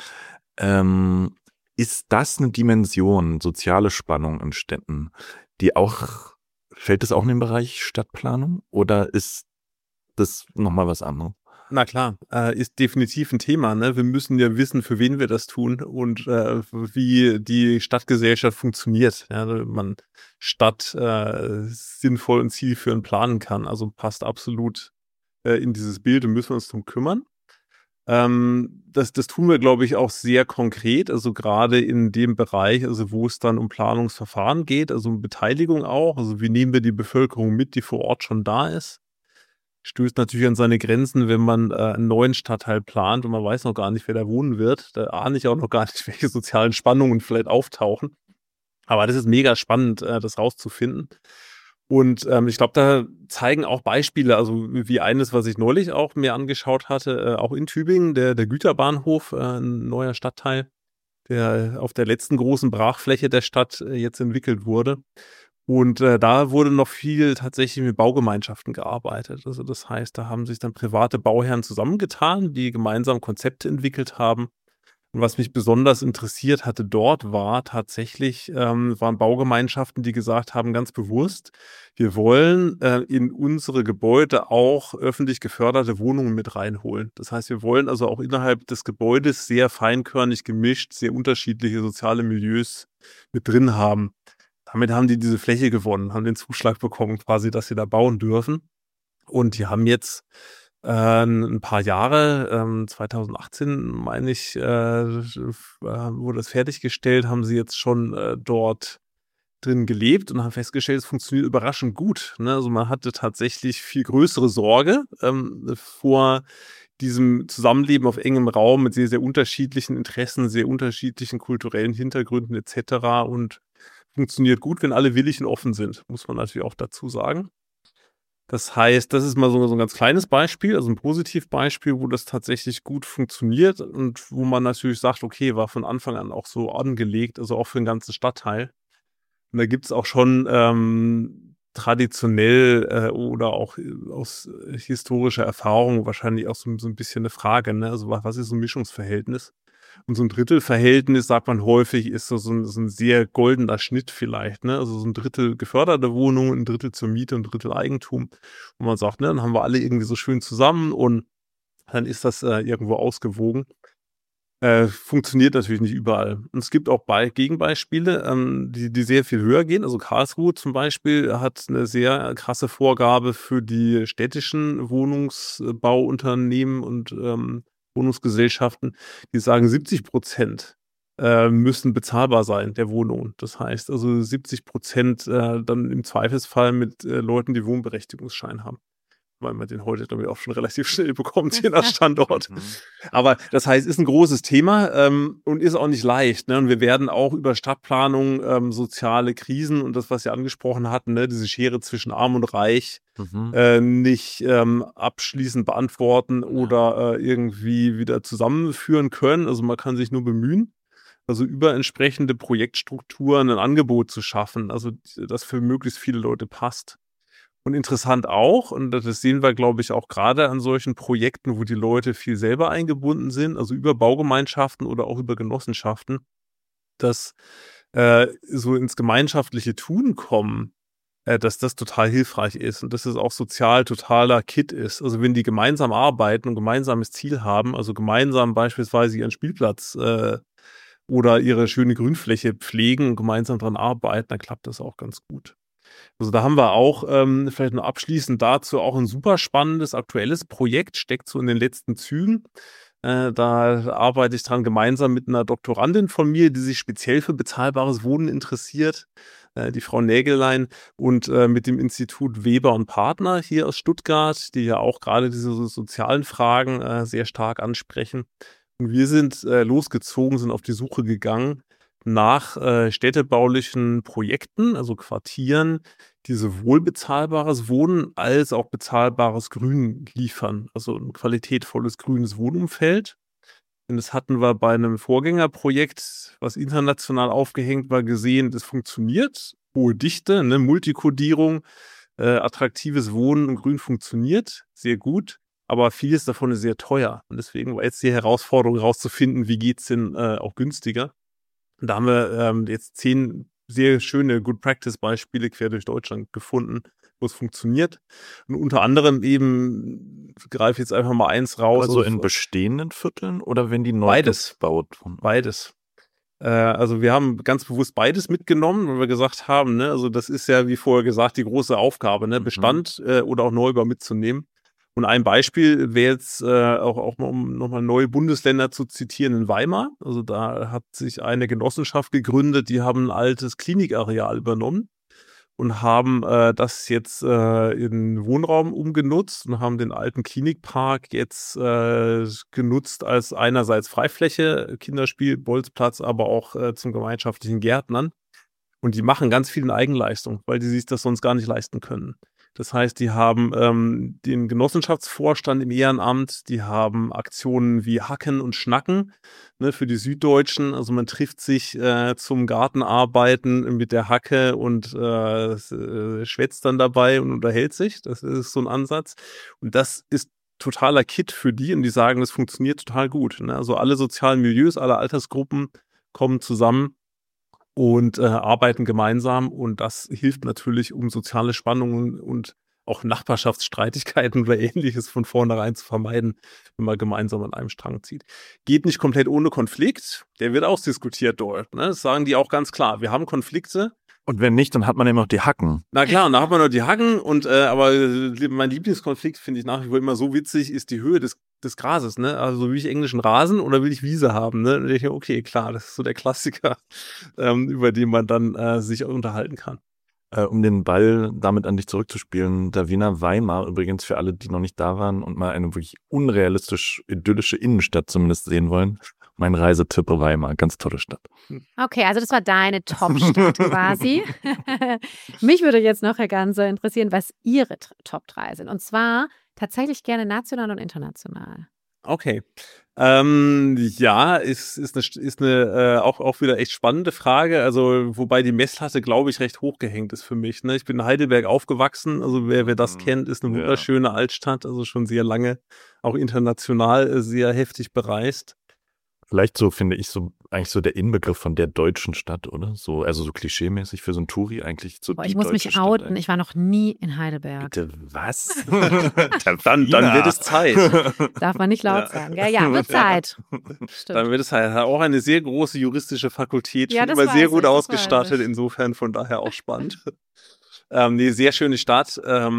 Ist das eine Dimension, soziale Spannung in Städten, fällt das auch in den Bereich Stadtplanung oder ist das nochmal was anderes? Na klar, ist definitiv ein Thema. Ne? Wir müssen ja wissen, für wen wir das tun und wie die Stadtgesellschaft funktioniert. Ja, man Stadt sinnvoll und zielführend planen kann. Also passt absolut in dieses Bild und müssen wir uns darum kümmern. Das tun wir, glaube ich, auch sehr konkret. Also gerade in dem Bereich, also wo es dann um Planungsverfahren geht, also um Beteiligung auch. Also wie nehmen wir die Bevölkerung mit, die vor Ort schon da ist. Stößt natürlich an seine Grenzen, wenn man einen neuen Stadtteil plant und man weiß noch gar nicht, wer da wohnen wird. Da ahne ich auch noch gar nicht, welche sozialen Spannungen vielleicht auftauchen. Aber das ist mega spannend, das rauszufinden. Und ich glaube, da zeigen auch Beispiele, also wie eines, was ich neulich auch mir angeschaut hatte, auch in Tübingen, der Güterbahnhof, ein neuer Stadtteil, der auf der letzten großen Brachfläche der Stadt jetzt entwickelt wurde. Und da wurde noch viel tatsächlich mit Baugemeinschaften gearbeitet. Also das heißt, da haben sich dann private Bauherren zusammengetan, die gemeinsam Konzepte entwickelt haben. Und was mich besonders interessiert hatte dort war tatsächlich, waren Baugemeinschaften, die gesagt haben, ganz bewusst, wir wollen in unsere Gebäude auch öffentlich geförderte Wohnungen mit reinholen. Das heißt, wir wollen also auch innerhalb des Gebäudes sehr feinkörnig gemischt, sehr unterschiedliche soziale Milieus mit drin haben. Damit haben die diese Fläche gewonnen, haben den Zuschlag bekommen quasi, dass sie da bauen dürfen. Und die haben jetzt ein paar Jahre, 2018 meine ich, wurde das fertiggestellt, haben sie jetzt schon dort drin gelebt und haben festgestellt, es funktioniert überraschend gut. Ne? Also man hatte tatsächlich viel größere Sorge vor diesem Zusammenleben auf engem Raum mit sehr, sehr unterschiedlichen Interessen, sehr unterschiedlichen kulturellen Hintergründen etc. und funktioniert gut, wenn alle willig und offen sind, muss man natürlich auch dazu sagen. Das heißt, das ist mal so ein ganz kleines Beispiel, also ein Positivbeispiel, wo das tatsächlich gut funktioniert und wo man natürlich sagt, okay, war von Anfang an auch so angelegt, also auch für den ganzen Stadtteil. Und da gibt es auch schon traditionell oder auch aus historischer Erfahrung wahrscheinlich auch so ein bisschen eine Frage, ne? Also was ist so ein Mischungsverhältnis? Und so ein Drittelverhältnis, sagt man häufig, ist so ein sehr goldener Schnitt vielleicht, ne? Also so ein Drittel geförderte Wohnungen, ein Drittel zur Miete und ein Drittel Eigentum. Und man sagt, ne, dann haben wir alle irgendwie so schön zusammen und dann ist das irgendwo ausgewogen. Funktioniert natürlich nicht überall. Und es gibt auch Gegenbeispiele, die sehr viel höher gehen. Also Karlsruhe zum Beispiel hat eine sehr krasse Vorgabe für die städtischen Wohnungsbauunternehmen und Wohnungsgesellschaften, die sagen, 70% müssen bezahlbar sein, der Wohnungen. Das heißt also 70% dann im Zweifelsfall mit Leuten, die Wohnberechtigungsschein haben. Weil man den heute, glaube ich, auch schon relativ schnell bekommt, je nach Standort. Aber das heißt, ist ein großes Thema und ist auch nicht leicht. Ne? Und wir werden auch über Stadtplanung, soziale Krisen und das, was Sie angesprochen hatten, ne? Diese Schere zwischen Arm und Reich nicht abschließend beantworten oder irgendwie wieder zusammenführen können. Also man kann sich nur bemühen, also über entsprechende Projektstrukturen ein Angebot zu schaffen, also das für möglichst viele Leute passt. Und interessant auch, und das sehen wir, glaube ich, auch gerade an solchen Projekten, wo die Leute viel selber eingebunden sind, also über Baugemeinschaften oder auch über Genossenschaften, dass so ins gemeinschaftliche Tun kommen, dass das total hilfreich ist und dass es auch sozial totaler Kit ist. Also wenn die gemeinsam arbeiten und gemeinsames Ziel haben, also gemeinsam beispielsweise ihren Spielplatz oder ihre schöne Grünfläche pflegen und gemeinsam dran arbeiten, dann klappt das auch ganz gut. Also da haben wir auch vielleicht noch abschließend dazu auch ein super spannendes aktuelles Projekt, steckt so in den letzten Zügen. Da arbeite ich dran gemeinsam mit einer Doktorandin von mir, die sich speziell für bezahlbares Wohnen interessiert, die Frau Nägelein, und mit dem Institut Weber und Partner hier aus Stuttgart, die ja auch gerade diese sozialen Fragen sehr stark ansprechen. Und wir sind losgezogen, sind auf die Suche gegangen nach städtebaulichen Projekten, also Quartieren, die sowohl bezahlbares Wohnen als auch bezahlbares Grün liefern, also ein qualitätvolles grünes Wohnumfeld. Und das hatten wir bei einem Vorgängerprojekt, was international aufgehängt war, gesehen, das funktioniert. Hohe Dichte, ne, Multikodierung, attraktives Wohnen und Grün funktioniert sehr gut, aber vieles davon ist sehr teuer. Und deswegen war jetzt die Herausforderung herauszufinden, wie geht's denn auch günstiger. Und da haben wir jetzt 10 sehr schöne Good-Practice-Beispiele quer durch Deutschland gefunden, wo es funktioniert. Und unter anderem eben, greife jetzt einfach mal eins raus. Also in bestehenden Vierteln oder wenn die neu gebaut wurden? Beides. Also wir haben ganz bewusst beides mitgenommen, weil wir gesagt haben, ne, also das ist ja, wie vorher gesagt, die große Aufgabe, ne, Bestand oder auch Neubau mitzunehmen. Und ein Beispiel wäre jetzt auch mal, um nochmal neue Bundesländer zu zitieren, in Weimar. Also da hat sich eine Genossenschaft gegründet, die haben ein altes Klinikareal übernommen und haben das jetzt in Wohnraum umgenutzt und haben den alten Klinikpark jetzt genutzt als einerseits Freifläche, Kinderspiel, Bolzplatz, aber auch zum gemeinschaftlichen Gärtnern. Und die machen ganz viel in Eigenleistung, weil die sich das sonst gar nicht leisten können. Das heißt, die haben den Genossenschaftsvorstand im Ehrenamt, die haben Aktionen wie Hacken und Schnacken, ne, für die Süddeutschen. Also man trifft sich zum Gartenarbeiten mit der Hacke und schwätzt dann dabei und unterhält sich. Das ist so ein Ansatz. Und das ist totaler Kit für die und die sagen, das funktioniert total gut. Ne? Also alle sozialen Milieus, alle Altersgruppen kommen zusammen und arbeiten gemeinsam, und das hilft natürlich, um soziale Spannungen und auch Nachbarschaftsstreitigkeiten oder Ähnliches von vornherein zu vermeiden, wenn man gemeinsam an einem Strang zieht. Geht nicht komplett ohne Konflikt, der wird ausdiskutiert dort. Ne? Das sagen die auch ganz klar. Wir haben Konflikte. Und wenn nicht, dann hat man eben noch die Hacken. Na klar, und da hat man noch die Hacken, und aber mein Lieblingskonflikt, finde ich nach wie vor immer so witzig, ist die Höhe des Grases, ne? Also will ich englischen Rasen oder will ich Wiese haben, ne? Und ich denke, okay, klar, das ist so der Klassiker, über den man dann sich unterhalten kann. Um den Ball damit an dich zurückzuspielen, der Wiener Weimar, übrigens für alle, die noch nicht da waren und mal eine wirklich unrealistisch idyllische Innenstadt zumindest sehen wollen, mein Reisetipp Weimar, ganz tolle Stadt. Okay, also das war deine Top-Stadt quasi. Mich würde jetzt noch, Herr Ganser, interessieren, was Ihre Top 3 sind. Und zwar tatsächlich gerne national und international. Okay. Ja, ist eine auch wieder echt spannende Frage. Also, wobei die Messlatte, glaube ich, recht hochgehängt ist für mich. Ne? Ich bin in Heidelberg aufgewachsen. Also, wer das kennt, ist eine wunderschöne Altstadt. Also schon sehr lange, auch international sehr heftig bereist. Vielleicht so, finde ich, so eigentlich so der Inbegriff von der deutschen Stadt, oder? So, also so klischeemäßig für so ein Touri eigentlich so. Ich muss mich outen, ich war noch nie in Heidelberg. Bitte, was? dann wird es Zeit. Darf man nicht laut sagen. Ja, wird Zeit. Stimmt. Dann wird es Zeit. Hat auch eine sehr große juristische Fakultät, ja, schon immer sehr gut ausgestattet, insofern von daher auch spannend. Sehr schöne Stadt.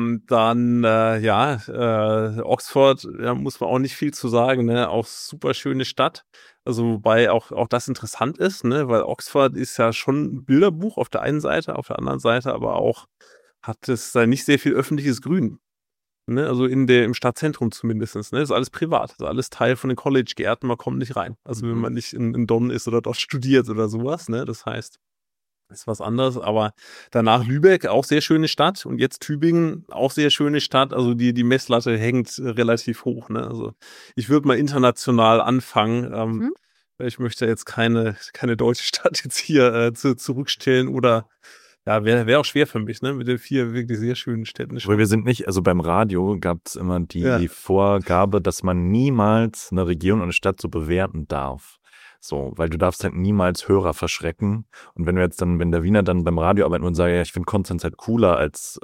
Oxford, muss man auch nicht viel zu sagen, ne? Auch super schöne Stadt. Also wobei auch das interessant ist, ne? Weil Oxford ist ja schon ein Bilderbuch auf der einen Seite, auf der anderen Seite aber auch hat es da nicht sehr viel öffentliches Grün. Ne? Also im Stadtzentrum zumindest. Ne? Das ist alles privat. Das ist alles Teil von den College-Gärten, man kommt nicht rein. Also wenn man nicht in Donn ist oder dort studiert oder sowas. Ne? Das heißt, ist was anderes, aber danach Lübeck, auch sehr schöne Stadt, und jetzt Tübingen, auch sehr schöne Stadt. Also die Messlatte hängt relativ hoch. Ne? Also ich würde mal international anfangen. Ich möchte jetzt keine deutsche Stadt jetzt hier zurückstellen oder Ja, wäre auch schwer für mich, ne? Mit den 4 wirklich sehr schönen Städten. Weil wir sind nicht, also beim Radio gab es immer die Vorgabe, dass man niemals eine Region und eine Stadt so bewerten darf. So, weil du darfst halt niemals Hörer verschrecken. Und wenn der Wiener dann beim Radio arbeitet und sagt, ja, ich finde Konstanz halt cooler als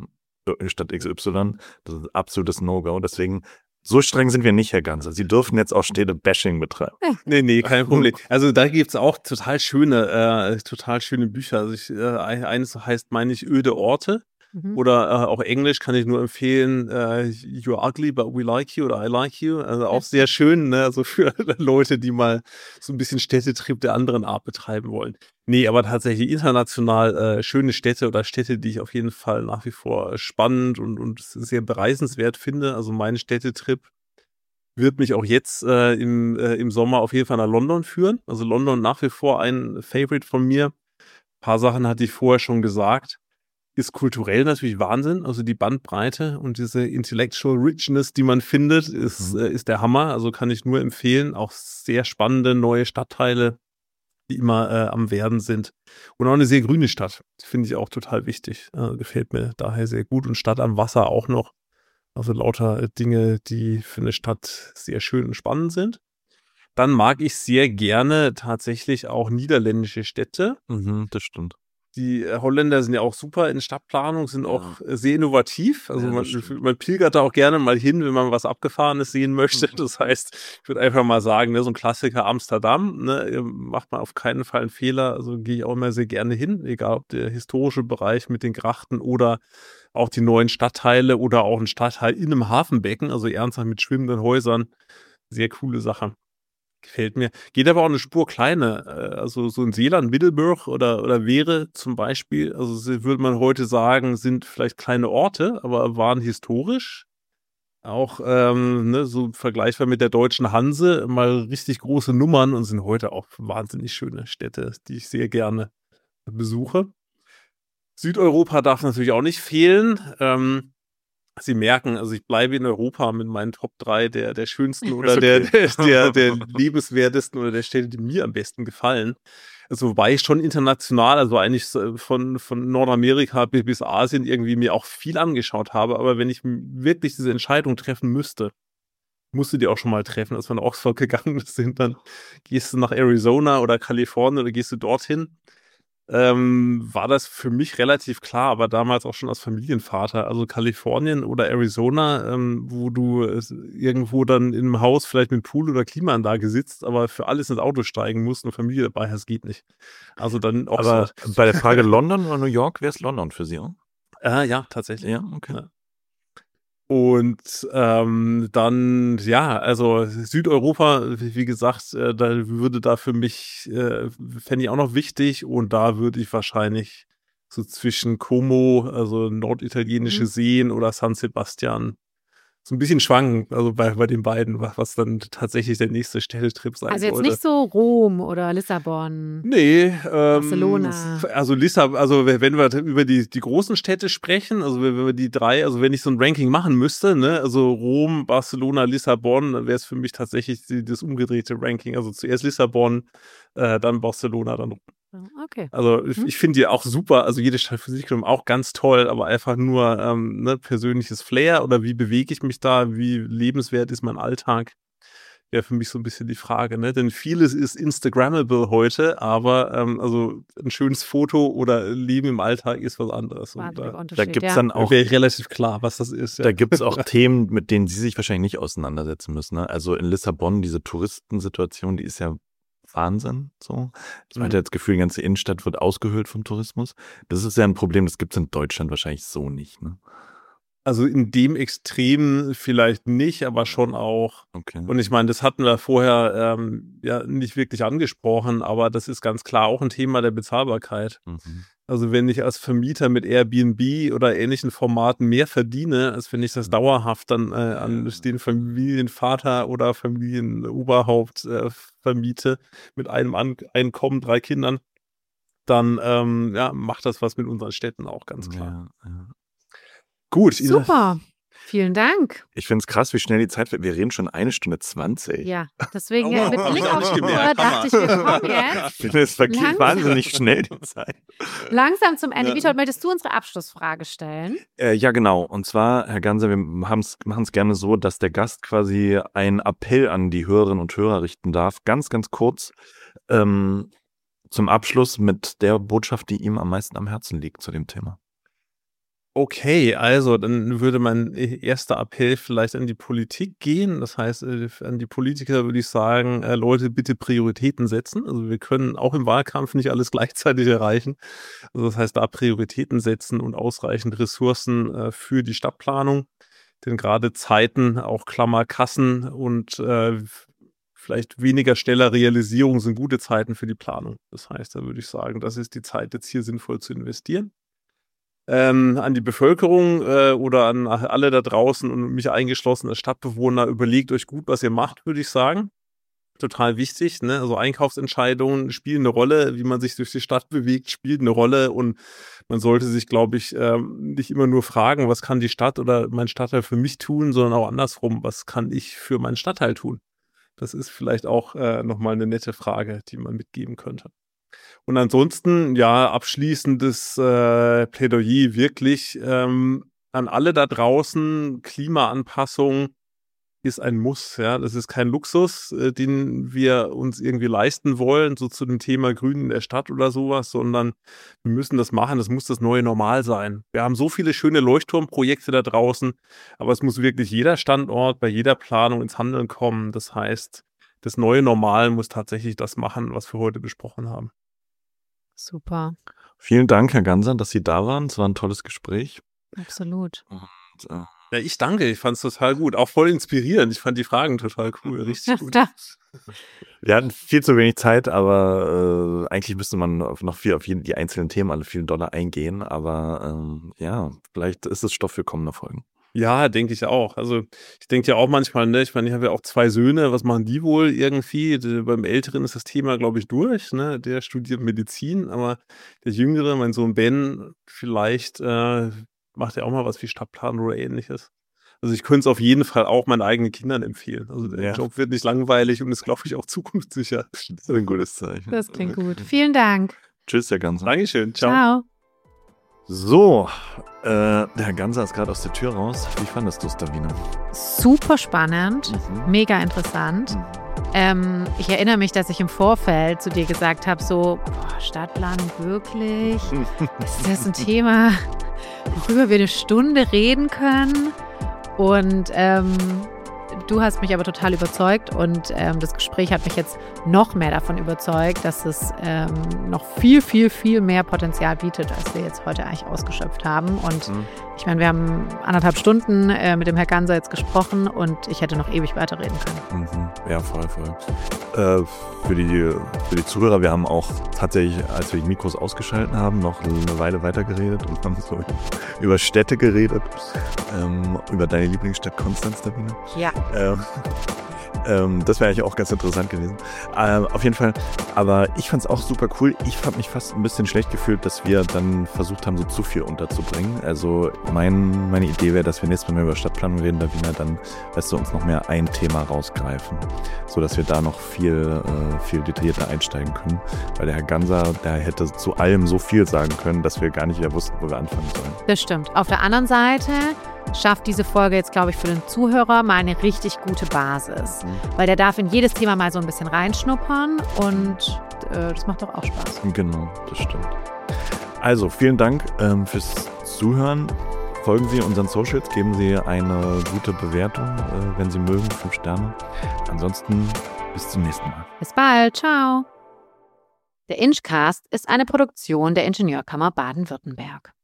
Stadt XY, das ist absolutes No-Go. Deswegen, so streng sind wir nicht, Herr Ganser. Sie dürfen jetzt auch Städte-Bashing betreiben. Nee, kein Problem. Also da gibt's auch total schöne Bücher. Also eines heißt, meine ich, Öde Orte. Oder auch Englisch kann ich nur empfehlen, You're ugly, but we like you oder I like you. Also auch sehr schön, ne? Also für Leute, die mal so ein bisschen Städtetrip der anderen Art betreiben wollen. Nee, aber tatsächlich international schöne Städte oder Städte, die ich auf jeden Fall nach wie vor spannend und sehr bereisenswert finde. Also mein Städtetrip wird mich auch jetzt im Sommer auf jeden Fall nach London führen. Also London nach wie vor ein Favorite von mir. Ein paar Sachen hatte ich vorher schon gesagt. Ist kulturell natürlich Wahnsinn. Also die Bandbreite und diese Intellectual Richness, die man findet, ist der Hammer. Also kann ich nur empfehlen. Auch sehr spannende neue Stadtteile, die immer am Werden sind. Und auch eine sehr grüne Stadt. Finde ich auch total wichtig. Gefällt mir daher sehr gut. Und Stadt am Wasser auch noch. Also lauter Dinge, die für eine Stadt sehr schön und spannend sind. Dann mag ich sehr gerne tatsächlich auch niederländische Städte. Das stimmt. Die Holländer sind ja auch super in Stadtplanung, sind auch sehr innovativ. Also man pilgert da auch gerne mal hin, wenn man was Abgefahrenes sehen möchte. Das heißt, ich würde einfach mal sagen, ne, so ein Klassiker Amsterdam, ne, macht man auf keinen Fall einen Fehler. Also gehe ich auch immer sehr gerne hin, egal ob der historische Bereich mit den Grachten oder auch die neuen Stadtteile oder auch ein Stadtteil in einem Hafenbecken, also ernsthaft mit schwimmenden Häusern. Sehr coole Sache. Gefällt mir. Geht aber auch eine Spur kleiner. Also so in Seeland, Middelburg oder Veere zum Beispiel, also würde man heute sagen, sind vielleicht kleine Orte, aber waren historisch auch so vergleichbar mit der deutschen Hanse mal richtig große Nummern und sind heute auch wahnsinnig schöne Städte, die ich sehr gerne besuche. Südeuropa darf natürlich auch nicht fehlen. Sie merken, also ich bleibe in Europa mit meinen Top 3 der schönsten oder der liebenswertesten oder der Städte, die mir am besten gefallen. Also wobei ich schon international, also eigentlich von Nordamerika bis Asien irgendwie mir auch viel angeschaut habe. Aber wenn ich wirklich diese Entscheidung treffen musste die auch schon mal treffen, als wir nach Oxford gegangen sind, dann gehst du nach Arizona oder Kalifornien oder gehst du dorthin. War das für mich relativ klar, aber damals auch schon als Familienvater. Also Kalifornien oder Arizona, wo du irgendwo dann in einem Haus vielleicht mit Pool oder Klimaanlage sitzt, aber für alles ins Auto steigen musst und Familie dabei hast, geht nicht. Also dann auch. Aber bei der Frage London oder New York, wäre es London für Sie auch? Ja, tatsächlich. Ja, okay. Ja. Und dann, ja, also Südeuropa, wie gesagt, da würde da für mich, fände ich auch noch wichtig und da würde ich wahrscheinlich so zwischen Como, also norditalienische Seen oder San Sebastian so ein bisschen schwanken, also bei den beiden, was dann tatsächlich der nächste Städtetrip sein sollte. Also jetzt nicht so Rom oder Lissabon. Nee, Barcelona. Also wenn wir über die großen Städte sprechen, also wenn wir die 3, also wenn ich so ein Ranking machen müsste, ne, also Rom, Barcelona, Lissabon, dann wäre es für mich tatsächlich das umgedrehte Ranking. Also zuerst Lissabon, dann Barcelona, dann Rom. Okay. Also ich finde die auch super, also jede Stadt für sich genommen auch ganz toll, aber einfach nur persönliches Flair oder wie bewege ich mich da, wie lebenswert ist mein Alltag, wäre für mich so ein bisschen die Frage, ne? Denn vieles ist Instagrammable heute, aber also ein schönes Foto oder Leben im Alltag ist was anderes. Und da gibt es dann auch wäre relativ klar, was das ist. Ja. Da gibt es auch Themen, mit denen Sie sich wahrscheinlich nicht auseinandersetzen müssen. Ne? Also in Lissabon, diese Touristensituation, die ist ja Wahnsinn, so. Man hat ja das Gefühl, die ganze Innenstadt wird ausgehöhlt vom Tourismus. Das ist ja ein Problem, das gibt es in Deutschland wahrscheinlich so nicht, ne? Also in dem Extrem vielleicht nicht, aber schon auch. Okay. Und ich meine, das hatten wir vorher ja nicht wirklich angesprochen, aber das ist ganz klar auch ein Thema der Bezahlbarkeit. Also wenn ich als Vermieter mit Airbnb oder ähnlichen Formaten mehr verdiene, als wenn ich das dauerhaft dann an den Familienvater oder Familienoberhaupt vermiete mit einem Einkommen, 3 Kindern, dann macht das was mit unseren Städten auch ganz klar. Ja. Gut. Super. Vielen Dank. Ich finde es krass, wie schnell die Zeit wird. Wir reden schon 1:20. Ja, deswegen Oh, mit Blick hab auf ich die Uhr gemerkt. dachte ich, wir kommen jetzt Ich finde, es vergeht Langsam. wahnsinnig schnell die Zeit. langsam zum Ende. Ja. Witold, möchtest du unsere Abschlussfrage stellen? Ja, genau. Und zwar, Herr Ganser, wir machen es gerne so, dass der Gast quasi einen Appell an die Hörerinnen und Hörer richten darf. Ganz, ganz kurz zum Abschluss mit der Botschaft, die ihm am meisten am Herzen liegt zu dem Thema. Okay, also dann würde mein erster Appell vielleicht an die Politik gehen. Das heißt, an die Politiker würde ich sagen, Leute, bitte Prioritäten setzen. Also wir können auch im Wahlkampf nicht alles gleichzeitig erreichen. Also das heißt, da Prioritäten setzen und ausreichend Ressourcen für die Stadtplanung. Denn gerade Zeiten, auch Klammer Kassen und vielleicht weniger schneller Realisierung sind gute Zeiten für die Planung. Das heißt, da würde ich sagen, das ist die Zeit, jetzt hier sinnvoll zu investieren. An die Bevölkerung oder an alle da draußen und mich eingeschlossen als Stadtbewohner, überlegt euch gut, was ihr macht, würde ich sagen. Total wichtig, ne? Also Einkaufsentscheidungen spielen eine Rolle, wie man sich durch die Stadt bewegt, spielt eine Rolle und man sollte sich, glaube ich, nicht immer nur fragen, was kann die Stadt oder mein Stadtteil für mich tun, sondern auch andersrum, was kann ich für meinen Stadtteil tun? Das ist vielleicht auch nochmal eine nette Frage, die man mitgeben könnte. Und ansonsten, ja, abschließendes Plädoyer wirklich an alle da draußen, Klimaanpassung ist ein Muss, ja, das ist kein Luxus, den wir uns irgendwie leisten wollen, so zu dem Thema Grün in der Stadt oder sowas, sondern wir müssen das machen, das muss das neue Normal sein. Wir haben so viele schöne Leuchtturmprojekte da draußen, aber es muss wirklich jeder Standort bei jeder Planung ins Handeln kommen. Das heißt, das neue Normal muss tatsächlich das machen, was wir heute besprochen haben. Super, Vielen Dank, Herr Ganser, dass Sie da waren. Es war ein tolles Gespräch. absolut. Und, Ja, ich danke, ich fand es total gut, auch voll inspirierend. Ich fand die Fragen total cool, richtig gut. wir hatten viel zu wenig Zeit, aber eigentlich müsste man noch viel auf die einzelnen Themen alle viel doller eingehen. Aber ja, vielleicht ist es Stoff für kommende Folgen. Ja, denke ich auch. Also ich denke ja auch manchmal, ne, ich meine, ich habe ja auch 2 Söhne, was machen die wohl irgendwie? Beim Älteren ist das Thema, glaube ich, durch, ne? Der studiert Medizin, aber der Jüngere, mein Sohn Ben, vielleicht macht er auch mal was wie Stadtplanung oder ähnliches. Also ich könnte es auf jeden Fall auch meinen eigenen Kindern empfehlen. Also der Job wird nicht langweilig und ist, glaube ich, auch zukunftssicher. Das ist ein gutes Zeichen. Das klingt gut. Vielen Dank. Tschüss, Herr Ganser. Dankeschön, ciao. Ciao. So, der Herr Ganser ist gerade aus der Tür raus. Wie fandest du es, Davina? Super spannend, Mhm. mega interessant. Ich erinnere mich, dass ich im Vorfeld zu dir gesagt habe, so, boah, Stadtplanung wirklich? Ist das ein Thema, worüber wir eine Stunde reden können? Und du hast mich aber total überzeugt und das Gespräch hat mich jetzt noch mehr davon überzeugt, dass es noch viel, viel, viel mehr Potenzial bietet, als wir jetzt heute eigentlich ausgeschöpft haben. Und ich meine, wir haben 1,5 Stunden mit dem Herrn Ganser jetzt gesprochen und ich hätte noch ewig weiterreden können. Ja, voll. Für die Zuhörer, wir haben auch tatsächlich, als wir die Mikros ausgeschaltet haben, noch eine Weile weitergeredet und haben so über Städte geredet, über deine Lieblingsstadt Konstanz, Davina. Ja. Das wäre eigentlich auch ganz interessant gewesen. Auf jeden Fall, aber ich fand es auch super cool. Ich habe mich fast ein bisschen schlecht gefühlt, dass wir dann versucht haben, so zu viel unterzubringen. Also meine Idee wäre, dass wir nächstes Mal mehr über Stadtplanung reden, Davina, dann lässt du uns noch mehr ein Thema rausgreifen, sodass wir da noch viel detaillierter einsteigen können. Weil der Herr Ganser, der hätte zu allem so viel sagen können, dass wir gar nicht mehr wussten, wo wir anfangen sollen. Das stimmt. Auf der anderen Seite schafft diese Folge jetzt, glaube ich, für den Zuhörer mal eine richtig gute Basis. Weil der darf in jedes Thema mal so ein bisschen reinschnuppern und das macht doch auch Spaß. Genau, das stimmt. Also, vielen Dank fürs Zuhören. Folgen Sie unseren Socials, geben Sie eine gute Bewertung, wenn Sie mögen, 5 Sterne. Ansonsten bis zum nächsten Mal. Bis bald. Ciao. Der Inchcast ist eine Produktion der Ingenieurkammer Baden-Württemberg.